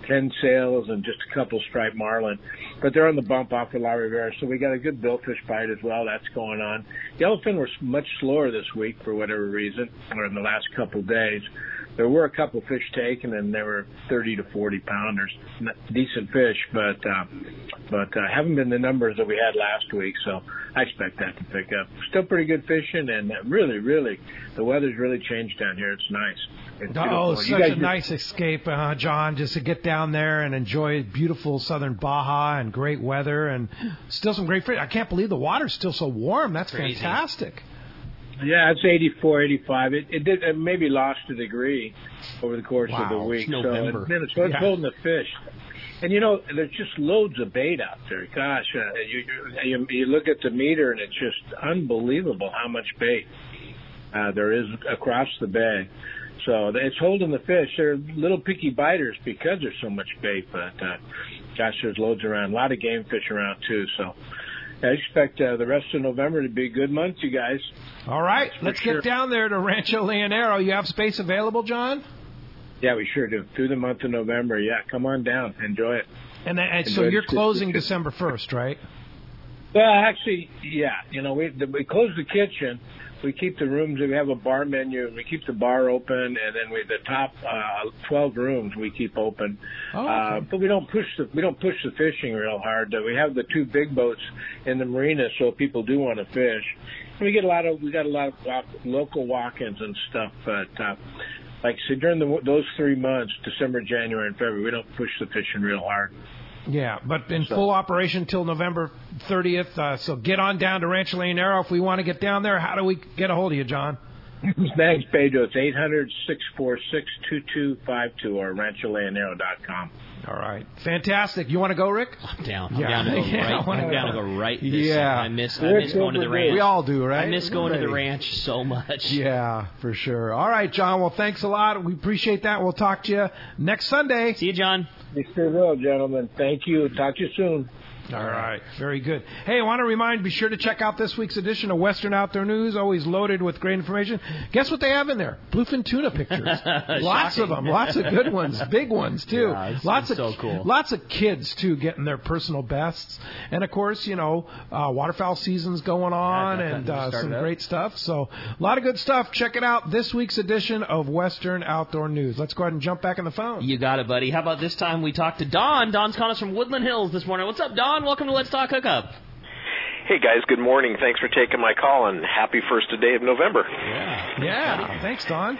ten sails and just a couple striped marlin. But they're on the bump off of La Rivera, so we got a good billfish bite as well. That's going on. Yellowfin were much slower this week for whatever reason, or in the last couple of days. There were a couple fish taken, and they were thirty to forty pounders. Decent fish, but uh, but uh, haven't been the numbers that we had last week, so I expect that to pick up. Still pretty good fishing, and really, really, the weather's really changed down here. It's nice. It's oh, such you guys a just, nice escape, uh, John, just to get down there and enjoy beautiful southern Baja and great weather and still some great fish. I can't believe the water's still so warm. That's Crazy. fantastic. Yeah, it's eighty-four, eighty-five. It, it did it maybe lost a degree over the course wow. of the week. It's November. So, it, so it's yeah. holding the fish. And, you know, there's just loads of bait out there. Gosh, uh, you, you you look at the meter, and it's just unbelievable how much bait uh, there is across the bay. So it's holding the fish. They're little picky biters because there's so much bait. But, uh, gosh, there's loads around. A lot of game fish around, too. So I expect uh, the rest of November to be a good month, you guys. All right. Let's sure. get down there to Rancho Leonero. You have space available, John? Yeah, we sure do. Through the month of November. Yeah, come on down. Enjoy it. And, then, and so Enjoy you're it. closing December first, right? Well, actually, yeah. You know, we we close the kitchen. We keep the rooms. We have a bar menu, and we keep the bar open. And then we the top uh, twelve rooms we keep open. Oh, okay. uh, but we don't push the we don't push the fishing real hard. Uh, we have the two big boats in the marina, so people do want to fish. And we get a lot of we got a lot of walk, local walk-ins and stuff. But uh, like I said, during the, those three months, December, January, and February, we don't push the fishing real hard. Yeah, but in So- full operation till November thirtieth. Uh, so get on down to Rancho Leonero if we want to get down there. How do we get a hold of you, John? Thanks, Pedro. It's eight hundred, six four six, two two five two or rancho leonero dot com. All right. Fantastic. You want to go, Rick? I'm down. I'm Yeah. down to go Yeah, I right. wanna I'm down to go. go right. This Yeah. I miss. I miss going to the ranch. We all do, right? I miss going to the Everybody. ranch so much. Yeah, for sure. All right, John. Well, thanks a lot. We appreciate that. We'll talk to you next Sunday. See you, John. You sure will, gentlemen. Thank you. Talk to you soon. All right. Very good. Hey, I want to remind, be sure to check out this week's edition of Western Outdoor News, always loaded with great information. Guess what they have in there? Bluefin tuna pictures. Lots of them. Lots of good ones. Big ones, too. Yeah, it's- lots it's of so cool. Lots of kids, too, getting their personal bests. And, of course, you know, uh, waterfowl season's going on Yeah, and that uh, started some up. great stuff. So a lot of good stuff. Check it out, this week's edition of Western Outdoor News. Let's go ahead and jump back in the phone. You got it, buddy. How about this time we talk to Don? Don's calling us from Woodland Hills this morning. What's up, Don? Welcome to Let's Talk Hookup. Hey, guys. Good morning. Thanks for taking my call, and happy first day of November. Yeah. Yeah. Thanks, Don.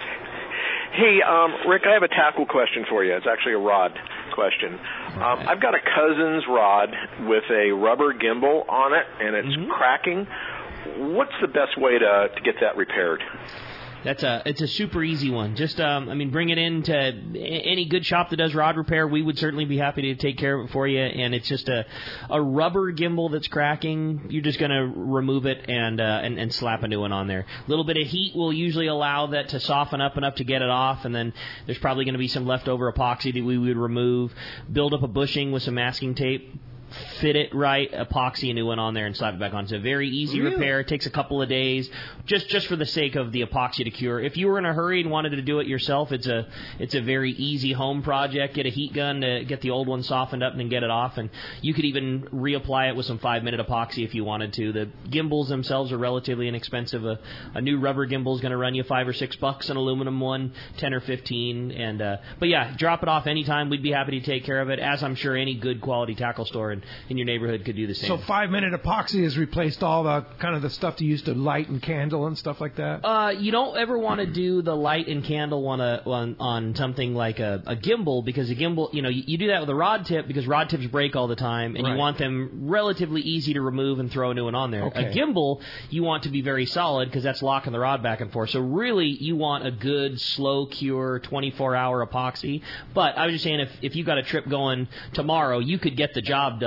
Hey, um, Rick, I have a tackle question for you. It's actually a rod question. Um, I've got a cousin's rod with a rubber gimbal on it, and it's Mm-hmm. cracking. What's the best way to, to get that repaired? That's a it's a super easy one. Just um, I mean, bring it in to any good shop that does rod repair. We would certainly be happy to take care of it for you. And it's just a a rubber gimbal that's cracking. You're just gonna remove it and uh, and, and slap a new one on there. A little bit of heat will usually allow that to soften up enough to get it off. And then there's probably going to be some leftover epoxy that we would remove. Build up a bushing with some masking tape. Fit it right, epoxy a new one on there, and slap it back on. It's a very easy Really? repair. It takes a couple of days, just just for the sake of the epoxy to cure. If you were in a hurry and wanted to do it yourself, it's a it's a very easy home project. Get a heat gun to get the old one softened up and then get it off, and you could even reapply it with some five minute epoxy if you wanted to. The gimbals themselves are relatively inexpensive. A, a new rubber gimbal is going to run you five or six bucks. An aluminum one, ten or fifteen. And uh, but yeah, drop it off anytime. We'd be happy to take care of it, as I'm sure any good quality tackle store in, in your neighborhood could do the same. So five minute epoxy has replaced all the kind of the stuff you used to light and candle and stuff like that. Uh, you don't ever want to do the light and candle on a on, on something like a, a gimbal, because a gimbal, you know, you, you do that with a rod tip because rod tips break all the time, and Right. you want them relatively easy to remove and throw a new one on there. Okay. A gimbal, you want to be very solid because that's locking the rod back and forth. So really, you want a good slow cure twenty-four hour epoxy. But I was just saying, if if you got a trip going tomorrow, you could get the job done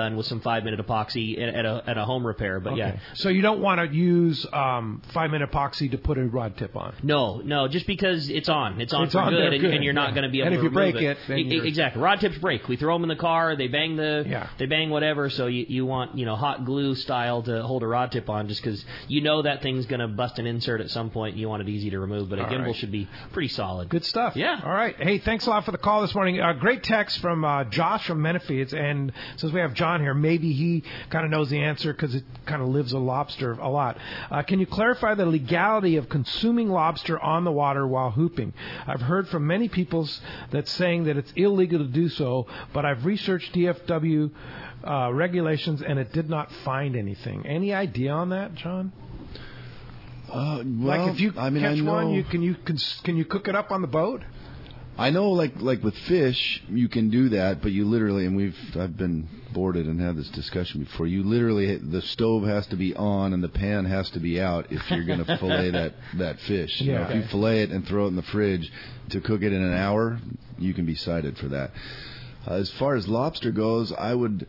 done with some five-minute epoxy at, at a at a home repair. But okay. yeah. So you don't want to use um, five-minute epoxy to put a rod tip on? No, no, just because it's on. It's on it's for on good, and, good, and you're not yeah. going to be able and to if you remove break it, then e- exactly. Rod tips break. We throw them in the car. They bang the. Yeah. They bang whatever. So you you want you know hot glue style to hold a rod tip on, just because you know that thing's going to bust an insert at some point. And you want it easy to remove, but a All gimbal right. should be pretty solid. Good stuff. Yeah. All right. Hey, thanks a lot for the call this morning. Uh, great text from uh, Josh from Menifee. And since we have John here, maybe he kind of knows the answer because it kind of lives a lobster a lot. Uh, can you clarify the legality of consuming lobster on the water while hooping? I've heard from many people that saying that it's illegal to do so, but I've researched D F W uh, regulations and it did not find anything. Any idea on that, John? Uh, well, like if you I mean, catch I know, one, you can you can can you cook it up on the boat? I know, like like with fish, you can do that, but you literally, and we've I've been boarded and had this discussion before. You literally, the stove has to be on and the pan has to be out if you're going to fillet that that fish. You Yeah. know, Okay. If you fillet it and throw it in the fridge to cook it in an hour, you can be cited for that. Uh, as far as lobster goes, I would.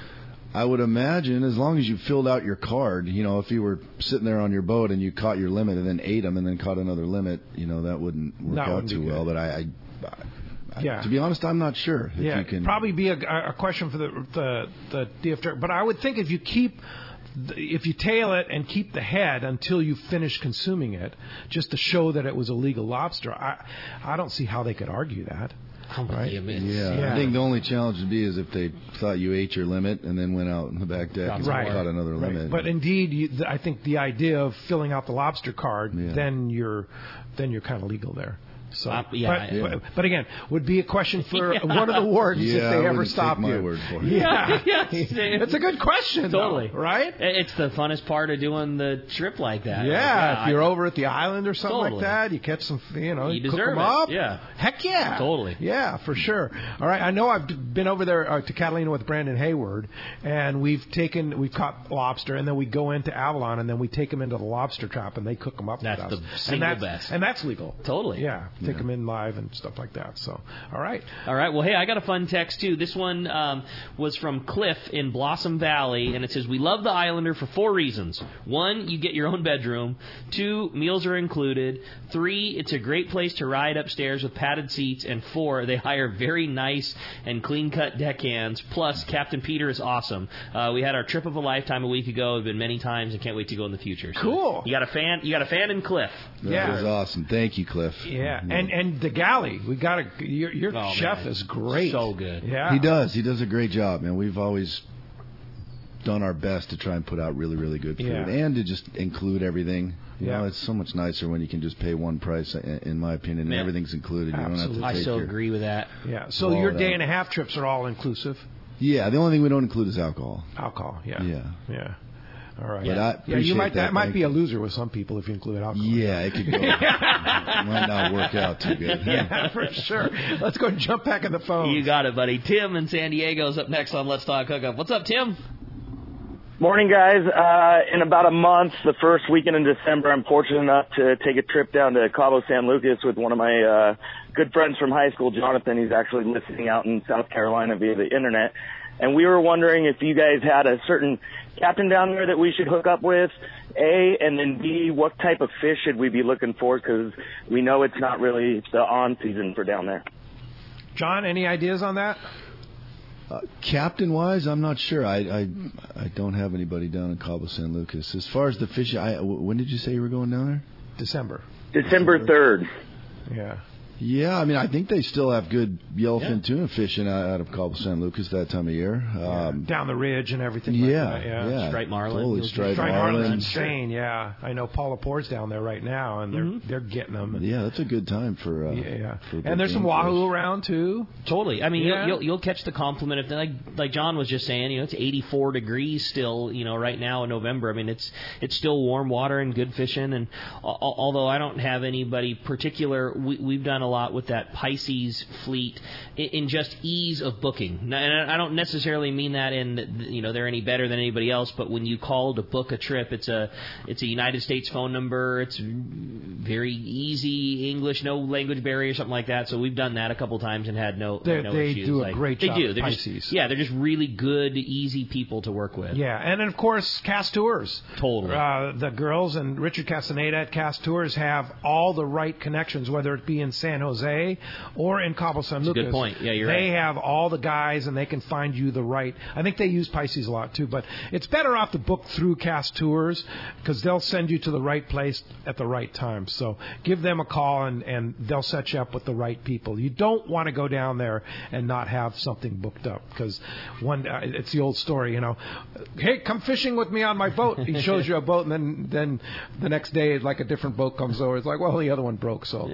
I would imagine as long as you filled out your card, you know, if you were sitting there on your boat and you caught your limit and then ate them and then caught another limit, you know, that wouldn't work That out wouldn't be too good. well. But I, I, I Yeah. to be honest, I'm not sure if Yeah, you can. probably be a, a question for the the the D F W. But I would think if you keep. If you tail it and keep the head until you finish consuming it, just to show that it was a legal lobster, I I don't see how they could argue that. Right? Yeah, Yeah. I think the only challenge would be is if they thought you ate your limit and then went out in the back deck and Right. caught another Right. limit. But indeed, you, th- I think the idea of filling out the lobster card, Yeah. then you're then you're kind of legal there. So, Uh, yeah, but, yeah. but, but again, would be a question for Yeah. one of the wardens Yeah, if I they ever wouldn't stop take my you. word for it. Yeah, Yeah. it's a good question, Totally. though, right? It's the funnest part of doing the trip like that. Yeah, Like, if you're I- over at the island or something Totally. like that, you catch some, you know, You cook deserve them it. up. Yeah. Heck yeah. Totally. Yeah, for sure. All right, I know I've been over there uh, to Catalina with Brandon Hayward, and we've taken, we've caught lobster, and then we go into Avalon, and then we take them into the lobster trap, and they cook them up That's with us. the and single that's, best. And that's legal. Totally. Yeah, take Yeah. them in live and stuff like that. So, all right. All right. Well, hey, I got a fun text, too. This one um, was from Cliff in Blossom Valley, and it says, we love the Islander for four reasons. One, you get your own bedroom. Two, meals are included. Three, it's a great place to ride upstairs with padded seats. And four, they hire very nice and clean-cut deckhands. Plus, Captain Peter is awesome. Uh, we had our trip of a lifetime a week ago. We've been many times and can't wait to go in the future. So Cool. You got a fan. You got a fan in Cliff. That Yeah. was awesome. Thank you, Cliff. Yeah, and and the galley, we got to. Your, your Oh, chef man. is great. So good. Yeah, He does. He does a great job, man. We've always done our best to try and put out really, really good food Yeah. and to just include everything. You Yeah. know, it's so much nicer when you can just pay one price, i- in my opinion, and Man. everything's included. You Absolutely. don't I have to take so your, agree with that. Yeah. So All your that. day and a half trips are all inclusive. Yeah, the only thing we don't include is alcohol. Alcohol. Yeah. Yeah. Yeah. All right. But I yeah, you appreciate might that, that. might Thank be a you. loser with some people if you include alcohol. Yeah, it could go. It might not work out too good. Yeah, for sure. Let's go and jump back in the phone. You got it, buddy. Tim in San Diego's up next on Let's Talk Hookup. What's up, Tim? Morning, guys. Uh, in about a month, the first weekend in December, I'm fortunate enough to take a trip down to Cabo San Lucas with one of my uh, good friends from high school, Jonathan. He's actually listening out in South Carolina via the internet. And we were wondering if you guys had a certain captain down there that we should hook up with, A, and then B, what type of fish should we be looking for? Because we know it's not really the on season for down there. John, any ideas on that? Uh, captain wise, I'm not sure. I, I I don't have anybody down in Cabo San Lucas. As far as the fish, I, w- when did you say you were going down there? December. December third. Yeah. Yeah, I mean, I think they still have good yellowfin Yeah. tuna fishing out, out of Cabo San Lucas that time of year. Um, Down the ridge and everything. yeah, like that. Yeah. yeah, Striped marlin. totally striped Striped marlin. marlin's insane. Yeah, I know Paula Laporte's down there right now, and they're Mhm. they're getting them. And, Yeah, that's a good time for. Uh, yeah, yeah. for good And there's some game wahoo fish. around too. Totally. I mean, Yeah. you'll, you'll you'll catch the compliment if like like John was just saying. You know, it's eighty-four degrees still. You know, right now in November. I mean, it's it's still warm water and good fishing. And al- although I don't have anybody particular, we, we've done a lot with that Pisces fleet in, in just ease of booking. And I don't necessarily mean that in, you know, they're any better than anybody else, but when you call to book a trip, it's a it's a United States phone number. It's very easy English, no language barrier, something like that. So we've done that a couple times and had no, they, no they issues. do a like, great they job. do. They're Pisces. Just, yeah, they're just really good, easy people to work with. Yeah, and then, of course, Cast Tours. Totally. Uh, the girls and Richard Castaneda at Cast Tours have all the right connections, whether it be in San Jose or in Cabo San Lucas. That's a good point. Yeah, you're they right. have all the guys, and they can find you the right. I think they use Pisces a lot, too, but it's better off to book through Cast Tours because they'll send you to the right place at the right time. So give them a call, and, and they'll set you up with the right people. You don't want to go down there and not have something booked up because one, uh, it's the old story, you know. Hey, come fishing with me on my boat. He shows you a boat, and then then the next day, like a different boat comes over. It's like, well, the other one broke, so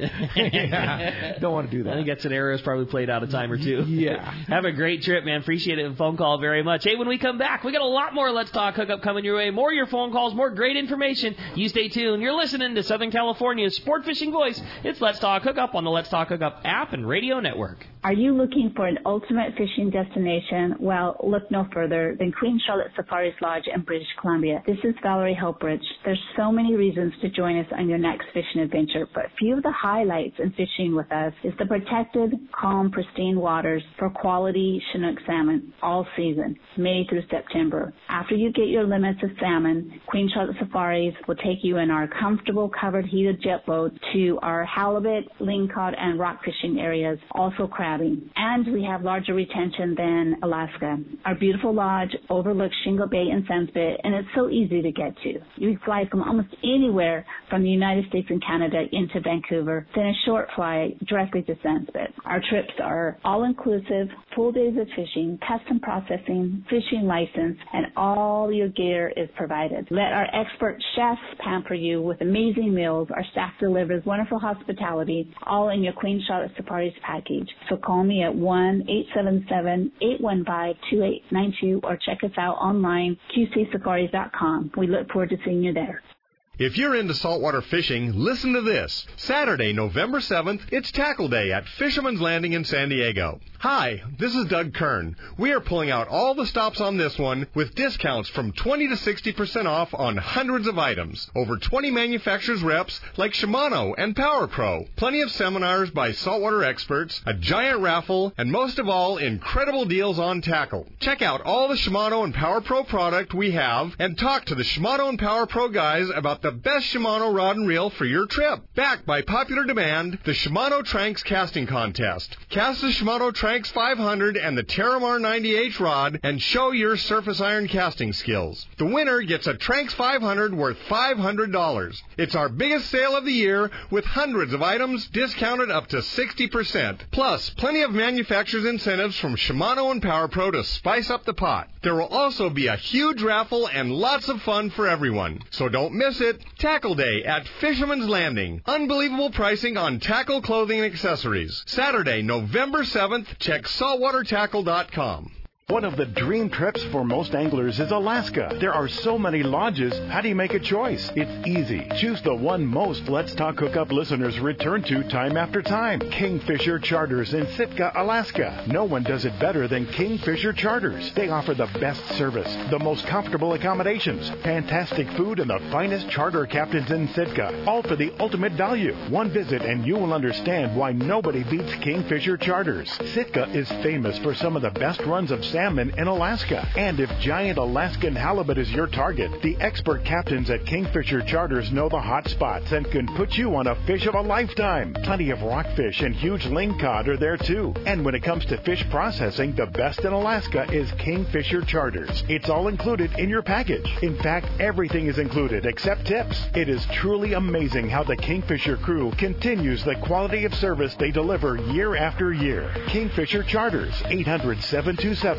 yeah, don't want to do that. I think that's an era that's probably played out of time or two. Yeah. Have a great trip, man. Appreciate it. Phone call very much. Hey, when we come back, we got a lot more Let's Talk Hookup coming your way. More of your phone calls, more great information. You stay tuned. You're listening to Southern California's sport fishing voice. It's Let's Talk Hookup on the Let's Talk Hookup app and radio network. Are you looking for an ultimate fishing destination? Well, look no further than Queen Charlotte Safari Lodge in British Columbia. This is Valerie Helpridge. There's so many reasons to join us on your next fishing adventure, but a few of the highlights in fishing with us is the protected, calm, pristine waters for quality Chinook salmon all season, May through September. After you get your limits of salmon, Queen Charlotte Safaris will take you in our comfortable covered heated jet boat to our halibut, lingcod, and rock fishing areas, also crabbing. And we have larger retention than Alaska. Our beautiful lodge overlooks Shingle Bay and Sunspit, and it's so easy to get to. You can fly from almost anywhere from the United States and Canada into Vancouver, then a short flight directly to Sunspit. Our trips are all-inclusive, full days of fishing, custom processing, fishing license, and all your gear is provided. Let our expert chefs pamper you with amazing meals. Our staff delivers wonderful hospitality, all in your Queen Charlotte Safaris package. So call me at one eight seven seven, eight one five, two eight nine two or check us out online, q c safaris dot com. We look forward to seeing you there. If you're into saltwater fishing, listen to this. Saturday, November seventh, it's Tackle Day at Fisherman's Landing in San Diego. Hi, this is Doug Kern. We are pulling out all the stops on this one with discounts from twenty to sixty percent off on hundreds of items. Over twenty manufacturers reps like Shimano and PowerPro. Plenty of seminars by saltwater experts, a giant raffle, and most of all, incredible deals on tackle. Check out all the Shimano and PowerPro product we have and talk to the Shimano and PowerPro guys about the best Shimano rod and reel for your trip. Backed by popular demand, the Shimano Tranks Casting Contest. Cast the Shimano Tranks five hundred and the Terramar ninety H rod and show your surface iron casting skills. The winner gets a Tranks five hundred worth five hundred dollars. It's our biggest sale of the year with hundreds of items discounted up to sixty percent. Plus, plenty of manufacturers' incentives from Shimano and PowerPro to spice up the pot. There will also be a huge raffle and lots of fun for everyone. So don't miss it. Tackle Day at Fisherman's Landing. Unbelievable pricing on tackle, clothing, and accessories. Saturday, November seventh. Check saltwater tackle dot com. One of the dream trips for most anglers is Alaska. There are so many lodges. How do you make a choice? It's easy. Choose the one most Let's Talk Hookup listeners return to time after time. Kingfisher Charters in Sitka, Alaska. No one does it better than Kingfisher Charters. They offer the best service, the most comfortable accommodations, fantastic food, and the finest charter captains in Sitka. All for the ultimate value. One visit and you will understand why nobody beats Kingfisher Charters. Sitka is famous for some of the best runs of salmon in Alaska. And if giant Alaskan halibut is your target, the expert captains at Kingfisher Charters know the hot spots and can put you on a fish of a lifetime. Plenty of rockfish and huge lingcod are there too. And when it comes to fish processing, the best in Alaska is Kingfisher Charters. It's all included in your package. In fact, everything is included except tips. It is truly amazing how the Kingfisher crew continues the quality of service they deliver year after year. Kingfisher Charters, eight hundred, seven two seven,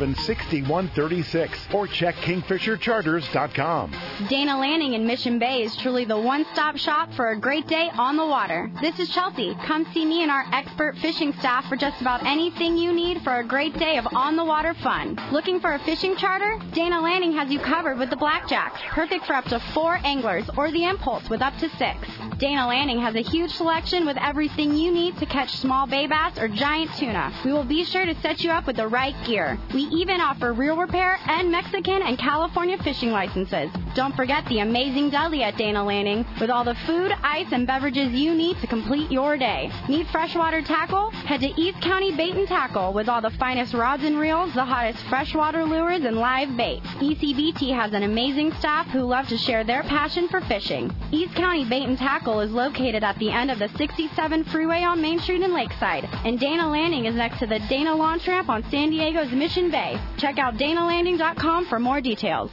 seven, six one three six or check kingfisher charters dot com. Dana Landing in Mission Bay is truly the one-stop shop for a great day on the water. This is Chelsea. Come see me and our expert fishing staff for just about anything you need for a great day of on-the-water fun. Looking for a fishing charter? Dana Landing has you covered with the Blackjack, perfect for up to four anglers, or the Impulse with up to six. Dana Landing has a huge selection with everything you need to catch small bay bass or giant tuna. We will be sure to set you up with the right gear. We even offer reel repair and Mexican and California fishing licenses. Don't forget the amazing deli at Dana Landing with all the food, ice, and beverages you need to complete your day. Need freshwater tackle? Head to East County Bait and Tackle with all the finest rods and reels, the hottest freshwater lures, and live bait. E C B T has an amazing staff who love to share their passion for fishing. East County Bait and Tackle is located at the end of the sixty-seven freeway on Main Street in Lakeside, and Dana Landing is next to the Dana Launch Ramp on San Diego's Mission Bay. Check out dana landing dot com for more details.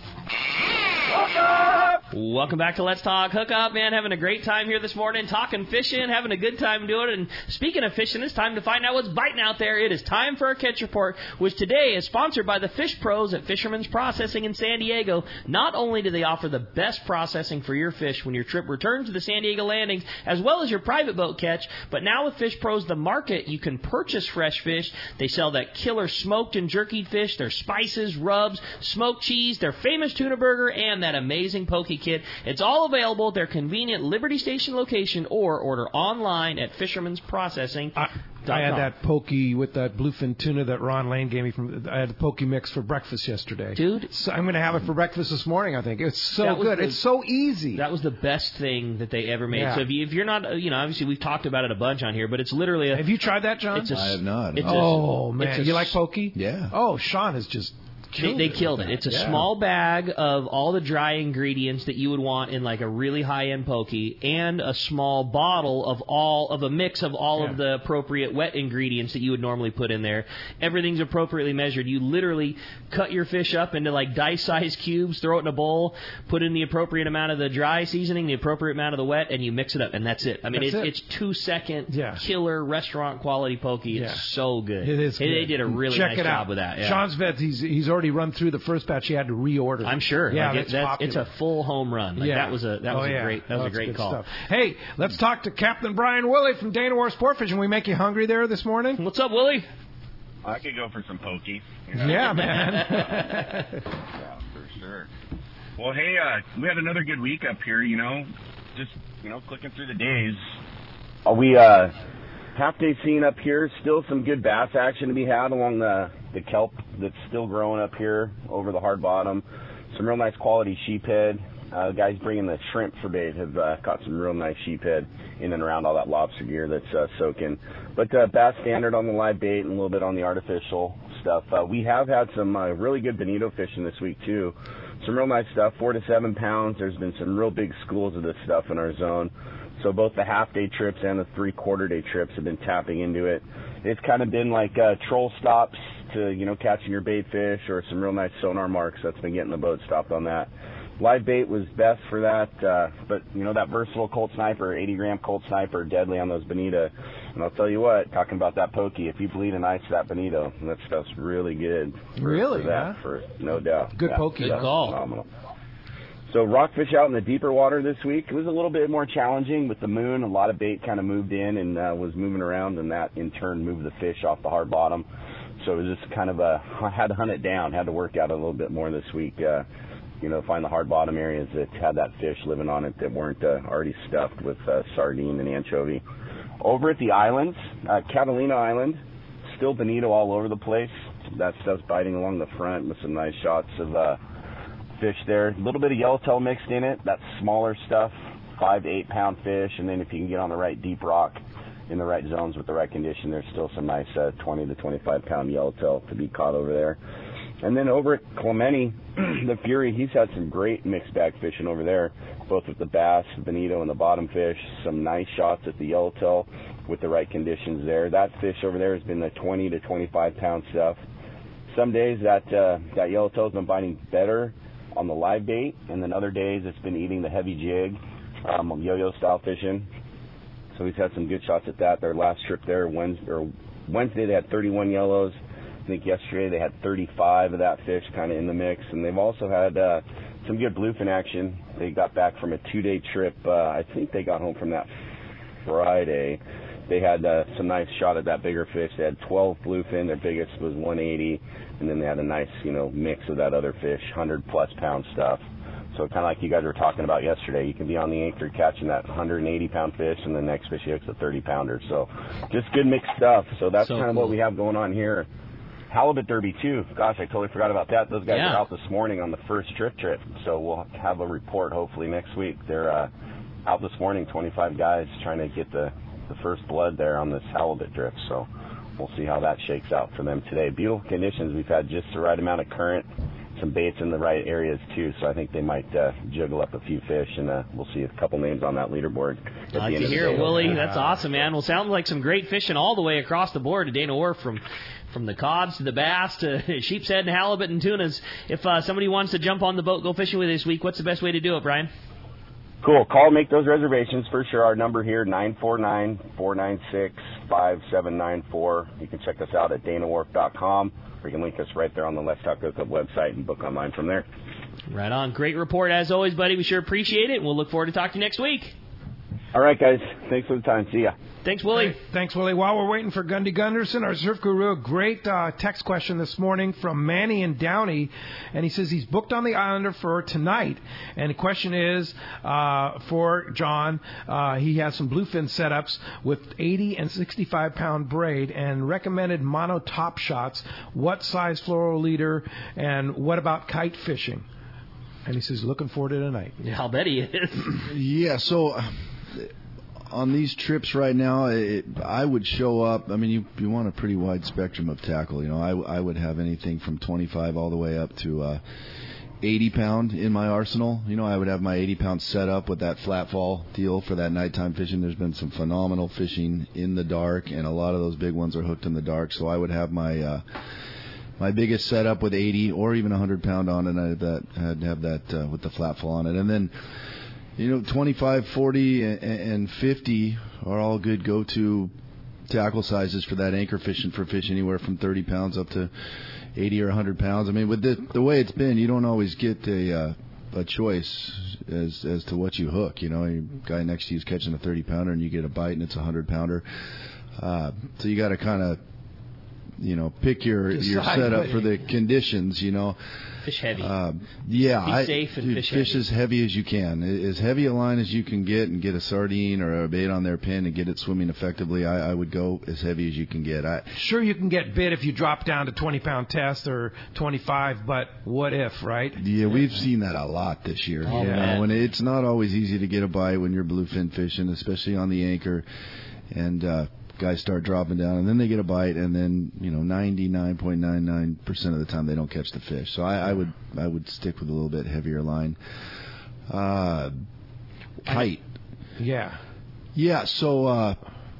Welcome back to Let's Talk Hookup, man. Having a great time here this morning, talking fishing, having a good time doing it. And speaking of fishing, it's time to find out what's biting out there. It is time for a catch report, which today is sponsored by the Fish Pros at Fisherman's Processing in San Diego. Not only do they offer the best processing for your fish when your trip returns to the San Diego landings, as well as your private boat catch, but now with Fish Pros, the market, you can purchase fresh fish. They sell that killer smoked and jerkied fish, their spices, rubs, smoked cheese, their famous tuna burger, and that amazing poke kit. It's all available at their convenient Liberty Station location or order online at Fisherman's Processing. I, I had that pokey with that bluefin tuna that Ron Lane gave me from. I had the pokey mix for breakfast yesterday, dude. So I'm going to have it for breakfast this morning. I think it's so good. The, it's so easy. That was the best thing that they ever made. Yeah. So if, you, if you're not, you know, obviously we've talked about it a bunch on here, but it's literally. A, have you tried that, John? It's a, I have not. It's oh a, man, it's a, you like pokey? Yeah. Oh, Sean is just. They, they killed it. It's a yeah. small bag of all the dry ingredients that you would want in like a really high-end poke, and a small bottle of all of a mix of all yeah. of the appropriate wet ingredients that you would normally put in there. Everything's appropriately measured. You literally cut your fish up into like dice-sized cubes, throw it in a bowl, put in the appropriate amount of the dry seasoning, the appropriate amount of the wet, and you mix it up, and that's it. I mean, it's, it. it. it's two-second yeah. killer restaurant-quality poke. It's yeah. so good. It is. They, good. they did a really Check nice it job out. with that. Yeah. Sean's vet. He's he's already run through the first batch. He had to reorder. I'm sure. Yeah, like it, that's that's, popular. It's a full home run. Like yeah. that was a that was oh, a yeah. great that was oh, a great call. Stuff. Hey, let's talk to Captain Brian Willie from Dana War Sport Fishing. We make you hungry there this morning. What's up, Willie? I could go for some pokey. You know? Yeah, man. Yeah, for sure. Well, hey, uh, we had another good week up here. You know, just you know, clicking through the days. Are we uh, half day scene up here? Still some good bass action to be had along the the kelp that's still growing up here over the hard bottom. Some real nice quality sheephead. Uh, guys bringing the shrimp for bait have uh, caught some real nice sheephead in and around all that lobster gear that's uh, soaking. But uh, bass standard on the live bait and a little bit on the artificial stuff. Uh, we have had some uh, really good bonito fishing this week too. Some real nice stuff, four to seven pounds. There's been some real big schools of this stuff in our zone. So both the half-day trips and the three-quarter-day trips have been tapping into it. It's kind of been like uh, troll stops to, you know, catching your bait fish, or some real nice sonar marks. That's been getting the boat stopped on that. Live bait was best for that, uh, but, you know, that versatile Colt Sniper, eighty-gram Colt Sniper, deadly on those bonita. And I'll tell you what, talking about that pokey, if you bleed an ice that bonito, that stuff's really good. For, really, for that, yeah? For, no doubt. Good yeah, pokey. Good call. Phenomenal. So rockfish out in the deeper water this week, it was a little bit more challenging with the moon. A lot of bait kind of moved in and uh, was moving around, and that in turn moved the fish off the hard bottom. So it was just kind of a, I had to hunt it down, had to work out a little bit more this week, uh, you know, find the hard bottom areas that had that fish living on it that weren't uh, already stuffed with uh, sardine and anchovy. Over at the islands, uh, Catalina Island, still bonito all over the place. That stuff's biting along the front with some nice shots of uh, fish there. A little bit of yellowtail mixed in it. That's smaller stuff, five to eight pound fish. And then if you can get on the right deep rock in the right zones with the right condition, there's still some nice uh, twenty to twenty-five pound yellowtail to be caught over there. And then over at Clemente, the Fury, he's had some great mixed bag fishing over there, both with the bass, the bonito, and the bottom fish. Some nice shots at the yellowtail with the right conditions there. That fish over there has been the twenty to twenty-five pound stuff. Some days that uh, that yellowtail's been biting better on the live bait, and then other days it's been eating the heavy jig, um, yo-yo style fishing. So he's had some good shots at that. Their last trip there, Wednesday, or Wednesday they had thirty-one yellows. I think yesterday they had thirty-five of that fish kind of in the mix, and they've also had uh, some good bluefin action. They got back from a two-day trip. Uh, I think they got home from that Friday. They had uh, some nice shot at that bigger fish. They had twelve bluefin. Their biggest was one eighty, and then they had a nice, you know, mix of that other fish, one hundred plus pound stuff. So kind of like you guys were talking about yesterday, you can be on the anchor catching that one hundred eighty pound fish, and the next fish you hooks a thirty pounder. So just good mixed stuff. So that's so kind of cool. What we have going on here. Halibut Derby too. Gosh, I totally forgot about that. Those guys yeah. are out this morning on the first trip trip. So we'll have a report hopefully next week. They're uh, out this morning, twenty-five guys trying to get the, the first blood there on this halibut drift. So we'll see how that shakes out for them today. Beautiful conditions. We've had just the right amount of current, some baits in the right areas too. So I think they might uh, juggle up a few fish, and uh, we'll see a couple names on that leaderboard. I like to hear it, Willie. That's awesome, man. Well, sounds like some great fishing all the way across the board to Dana Wharf, from from the cod to the bass to sheep's head and halibut and tunas. If uh, somebody wants to jump on the boat, go fishing with you this week, what's the best way to do it, Brian? Cool. Call, make those reservations for sure. Our number here, nine four nine, four nine six, five seven nine four. You can check us out at dana wharf dot com, or you can link us right there on the Let's Talk Hookup website and book online from there. Right on. Great report as always, buddy. We sure appreciate it, and we'll look forward to talking to you next week. All right, guys. Thanks for the time. See ya. Thanks, Willie. Hey, thanks, Willie. While we're waiting for Gundy Gunderson, our surf guru, a great uh, text question this morning from Manny in Downey, and he says he's booked on the Islander for tonight. And the question is uh, for John. Uh, he has some bluefin setups with eighty and sixty-five pound braid and recommended mono top shots. What size fluoro leader, and what about kite fishing? And he says looking forward to tonight. Yeah, I'll bet he is. Yeah, so on these trips right now, it, I would show up. I mean, you you want a pretty wide spectrum of tackle. You know, I, I would have anything from twenty-five all the way up to uh, eighty pound in my arsenal. You know, I would have my eighty pound set up with that flat fall deal for that nighttime fishing. There's been some phenomenal fishing in the dark, and a lot of those big ones are hooked in the dark. So I would have my uh, my biggest setup with eighty or even one hundred pound on it. I'd, that, I'd have that uh, with the flat fall on it, and then, you know, twenty-five, forty, and fifty are all good go-to tackle sizes for that anchor fishing, for fish anywhere from thirty pounds up to eighty or one hundred pounds. I mean, with the, the way it's been, you don't always get a uh, a choice as as to what you hook. You know, your guy next to you is catching a thirty pounder and you get a bite and it's a one hundred pounder. Uh, so you got to kind of, you know, pick your your setup for the conditions, you know. Fish heavy. Uh, yeah. Be I, safe and dude, fish, fish heavy. as heavy as you can. As heavy a line as you can get, and get a sardine or a bait on their pin and get it swimming effectively. I, I would go as heavy as you can get. I, sure, you can get bit if you drop down to twenty pound test or twenty-five, but what if, right? Yeah, we've seen that a lot this year. Oh, you man. know, and it's not always easy to get a bite when you're bluefin fishing, especially on the anchor. And uh, guys start dropping down, and then they get a bite, and then, you know, ninety-nine point nine nine percent of the time they don't catch the fish. So I, I would I would stick with a little bit heavier line. Uh, kite. Yeah. Yeah, so, uh,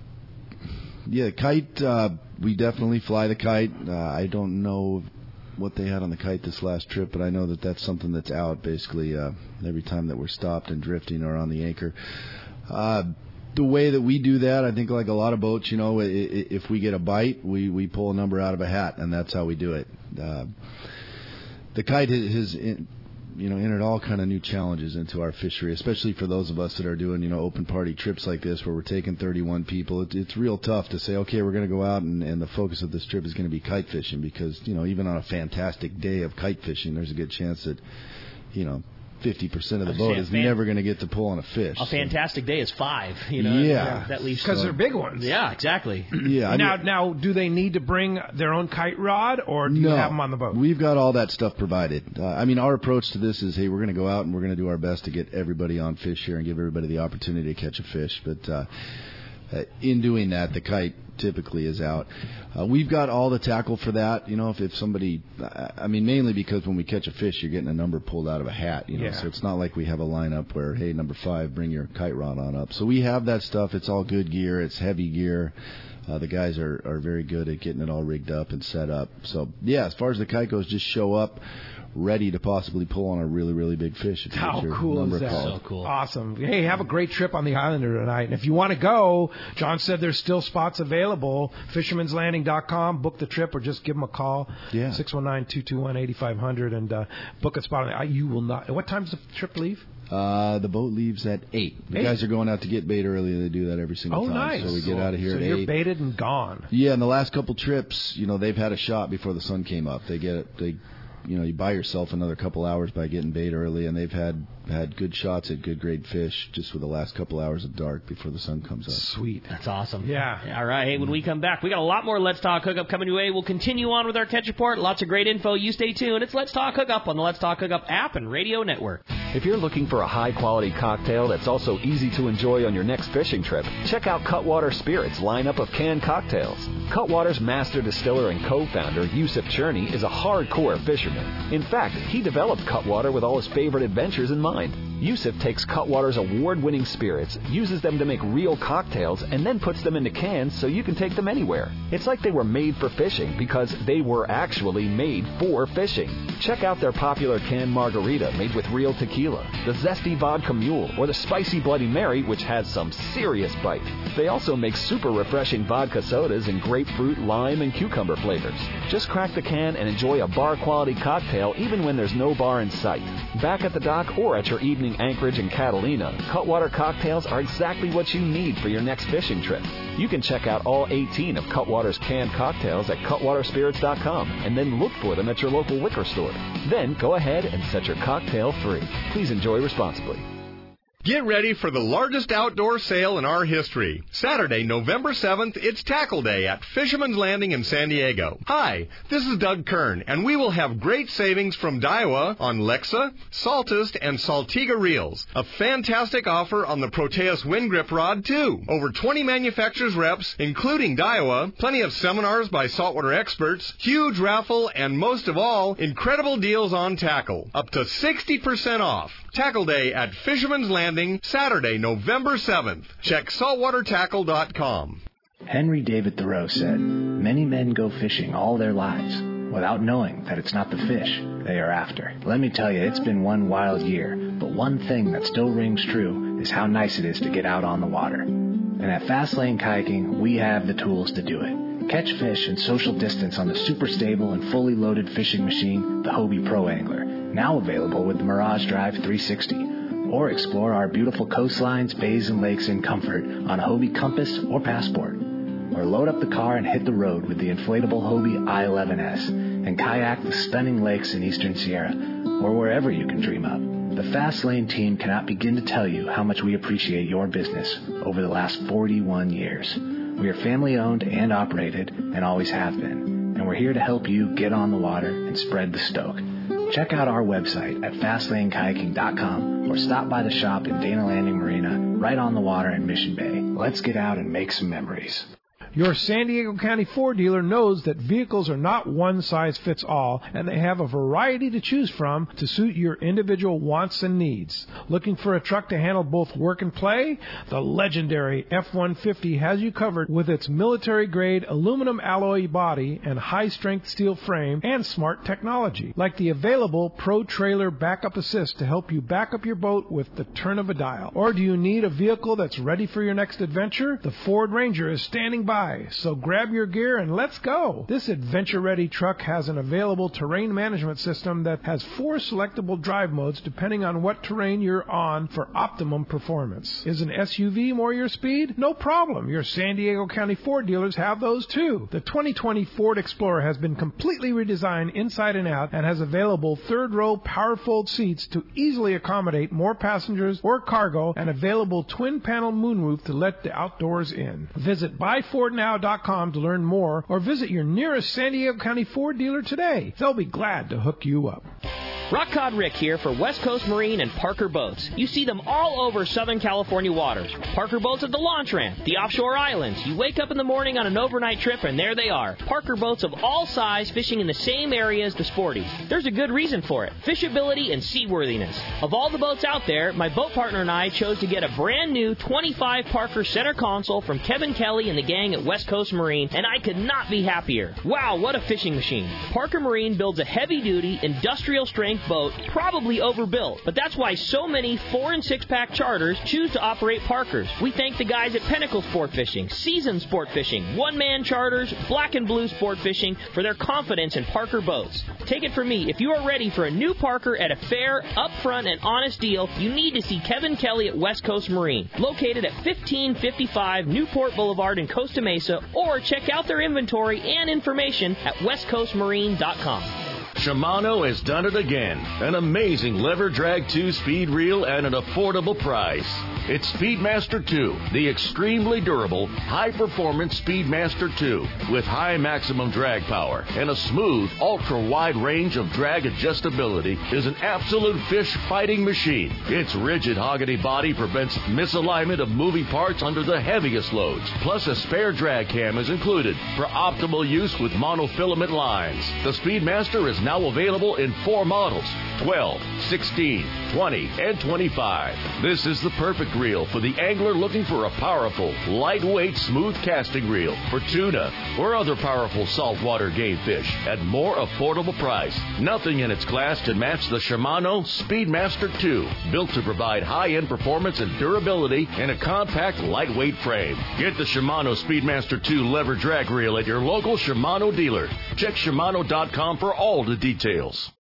yeah, kite, uh, we definitely fly the kite. Uh, I don't know what they had on the kite this last trip, but I know that that's something that's out basically uh, every time that we're stopped and drifting or on the anchor. Uh, the way that we do that, I think like a lot of boats, you know, if we get a bite, we, we pull a number out of a hat, and that's how we do it. Uh, the kite has, in, you know, entered all kind of new challenges into our fishery, especially for those of us that are doing, you know, open party trips like this where we're taking thirty-one people. It, it's real tough to say, okay, we're going to go out and, and the focus of this trip is going to be kite fishing, because, you know, even on a fantastic day of kite fishing, there's a good chance that, you know, fifty percent of the boat is fan- never going to get to pull on a fish. A fantastic day is five. You know, yeah, that leaves because they're big ones. Yeah, exactly. Yeah. I now, mean, now, do they need to bring their own kite rod, or do no, you have them on the boat? We've got all that stuff provided. Uh, I mean, our approach to this is, hey, we're going to go out and we're going to do our best to get everybody on fish here and give everybody the opportunity to catch a fish. But uh, uh, in doing that, the kite typically is out. Uh, we've got all the tackle for that. You know, if, if somebody, I mean, mainly because when we catch a fish, you're getting a number pulled out of a hat. You know, yeah. So it's not like we have a lineup where, hey, number five, bring your kite rod on up. So we have that stuff. It's all good gear. It's heavy gear. Uh, the guys are, are very good at getting it all rigged up and set up. So, yeah, as far as the kite goes, just show up ready to possibly pull on a really, really big fish. If How cool is that? Called. So cool. Awesome. Hey, have a great trip on the Islander tonight. And if you want to go, John said there's still spots available. fishermans landing dot com. Book the trip or just give them a call. Yeah. six one nine, two two one, eight five zero zero and uh, book a spot. On the, you will not. What time does the trip leave? Uh, the boat leaves at eight. The eight. guys are going out to get bait early. They do that every single oh, time. Nice. So we get out of here so at you're eight. baited and gone. Yeah, and the last couple trips, you know, they've had a shot before the sun came up. They get it. They, you know, you buy yourself another couple hours by getting bait early, and they've had had good shots at good grade fish just with the last couple hours of dark before the sun comes up. Sweet. That's awesome. Yeah. All right. Hey, when we come back, we got a lot more Let's Talk Hookup coming your way. We'll continue on with our catch report. Lots of great info. You stay tuned. It's Let's Talk Hookup on the Let's Talk Hookup app and radio network. If you're looking for a high-quality cocktail that's also easy to enjoy on your next fishing trip, check out Cutwater Spirits' lineup of canned cocktails. Cutwater's master distiller and co-founder, Yusuf Cherney, is a hardcore fisherman. In fact, he developed Cutwater with all his favorite adventures in mind. Yusuf takes Cutwater's award-winning spirits, uses them to make real cocktails, and then puts them into cans so you can take them anywhere. It's like they were made for fishing because they were actually made for fishing. Check out their popular canned margarita made with real tequila, the zesty vodka mule, or the spicy Bloody Mary, which has some serious bite. They also make super refreshing vodka sodas in grapefruit, lime, and cucumber flavors. Just crack the can and enjoy a bar-quality cocktail even when there's no bar in sight. Back at the dock or at your evening Anchorage and Catalina, Cutwater cocktails are exactly what you need for your next fishing trip. You can check out all eighteen of Cutwater's canned cocktails at cutwater spirits dot com and then look for them at your local liquor store. Then go ahead and set your cocktail free. Please enjoy responsibly. Get ready for the largest outdoor sale in our history. Saturday, November seventh, it's Tackle Day at Fisherman's Landing in San Diego. Hi, this is Doug Kern, and we will have great savings from Daiwa on Lexa, Saltist, and Saltiga reels. A fantastic offer on the Proteus Wind Grip Rod, too. Over twenty manufacturers' reps, including Daiwa, plenty of seminars by saltwater experts, huge raffle, and most of all, incredible deals on tackle. Up to sixty percent off. Tackle Day at Fisherman's Landing, Saturday, November seventh. Check saltwater tackle dot com. Henry David Thoreau said, "Many men go fishing all their lives without knowing that it's not the fish they are after." Let me tell you, it's been one wild year, but one thing that still rings true is how nice it is to get out on the water. And at Fast Lane Kayaking, we have the tools to do it. Catch fish and social distance on the super stable and fully loaded fishing machine, the Hobie Pro Angler, now available with the Mirage Drive three sixty. Or explore our beautiful coastlines, bays, and lakes in comfort on a Hobie Compass or Passport. Or load up the car and hit the road with the inflatable Hobie I eleven S and kayak the stunning lakes in Eastern Sierra or wherever you can dream of. The Fast Lane team cannot begin to tell you how much we appreciate your business over the last forty-one years. We are family owned and operated and always have been. And we're here to help you get on the water and spread the stoke. Check out our website at fast lane kayaking dot com or stop by the shop in Dana Landing Marina right on the water in Mission Bay. Let's get out and make some memories. Your San Diego County Ford dealer knows that vehicles are not one size fits all, and they have a variety to choose from to suit your individual wants and needs. Looking for a truck to handle both work and play? The legendary F one fifty has you covered with its military-grade aluminum alloy body and high-strength steel frame and smart technology, like the available Pro Trailer Backup Assist to help you back up your boat with the turn of a dial. Or do you need a vehicle that's ready for your next adventure? The Ford Ranger is standing by. So grab your gear and let's go. This adventure-ready truck has an available terrain management system that has four selectable drive modes depending on what terrain you're on for optimum performance. Is an S U V more your speed? No problem. Your San Diego County Ford dealers have those too. The twenty twenty Ford Explorer has been completely redesigned inside and out and has available third-row power-fold seats to easily accommodate more passengers or cargo and available twin-panel moonroof to let the outdoors in. Visit buy ford now dot com to learn more or visit your nearest San Diego County Ford dealer today. They'll be glad to hook you up. Rock Cod Rick here for West Coast Marine and Parker Boats. You see them all over Southern California waters. Parker Boats at the launch ramp, the offshore islands. You wake up in the morning on an overnight trip and there they are. Parker Boats of all size fishing in the same area as the sporties. There's a good reason for it. Fishability and seaworthiness. Of all the boats out there, my boat partner and I chose to get a brand new twenty-five Parker center console from Kevin Kelly and the gang at West Coast Marine, and I could not be happier. Wow, what a fishing machine. Parker Marine builds a heavy-duty, industrial-strength boat, probably overbuilt, but that's why so many four and six pack charters choose to operate Parkers. We thank the guys at Pinnacle Sport Fishing, Season Sport Fishing, One Man Charters, Black and Blue Sport Fishing for their confidence in Parker boats. Take it from me, if you are ready for a new Parker at a fair, upfront, and honest deal, you need to see Kevin Kelly at West Coast Marine, located at fifteen fifty-five Newport Boulevard in Costa Mesa, or check out their inventory and information at west coast marine dot com. Shimano has done it again. An amazing lever drag two-speed reel at an affordable price. It's Speedmaster two, the extremely durable, high-performance Speedmaster two, with high maximum drag power and a smooth, ultra-wide range of drag adjustability, is an absolute fish-fighting machine. Its rigid hogany body prevents misalignment of moving parts under the heaviest loads. Plus, a spare drag cam is included for optimal use with monofilament lines. The Speedmaster is now available in four models, twelve, sixteen, twenty, and twenty-five. This is the perfect reel for the angler looking for a powerful, lightweight, smooth casting reel for tuna or other powerful saltwater game fish at more affordable price. Nothing in its class can match the Shimano Speedmaster two, built to provide high-end performance and durability in a compact, lightweight frame. Get the Shimano Speedmaster two lever drag reel at your local Shimano dealer. Check Shimano dot com for all the details.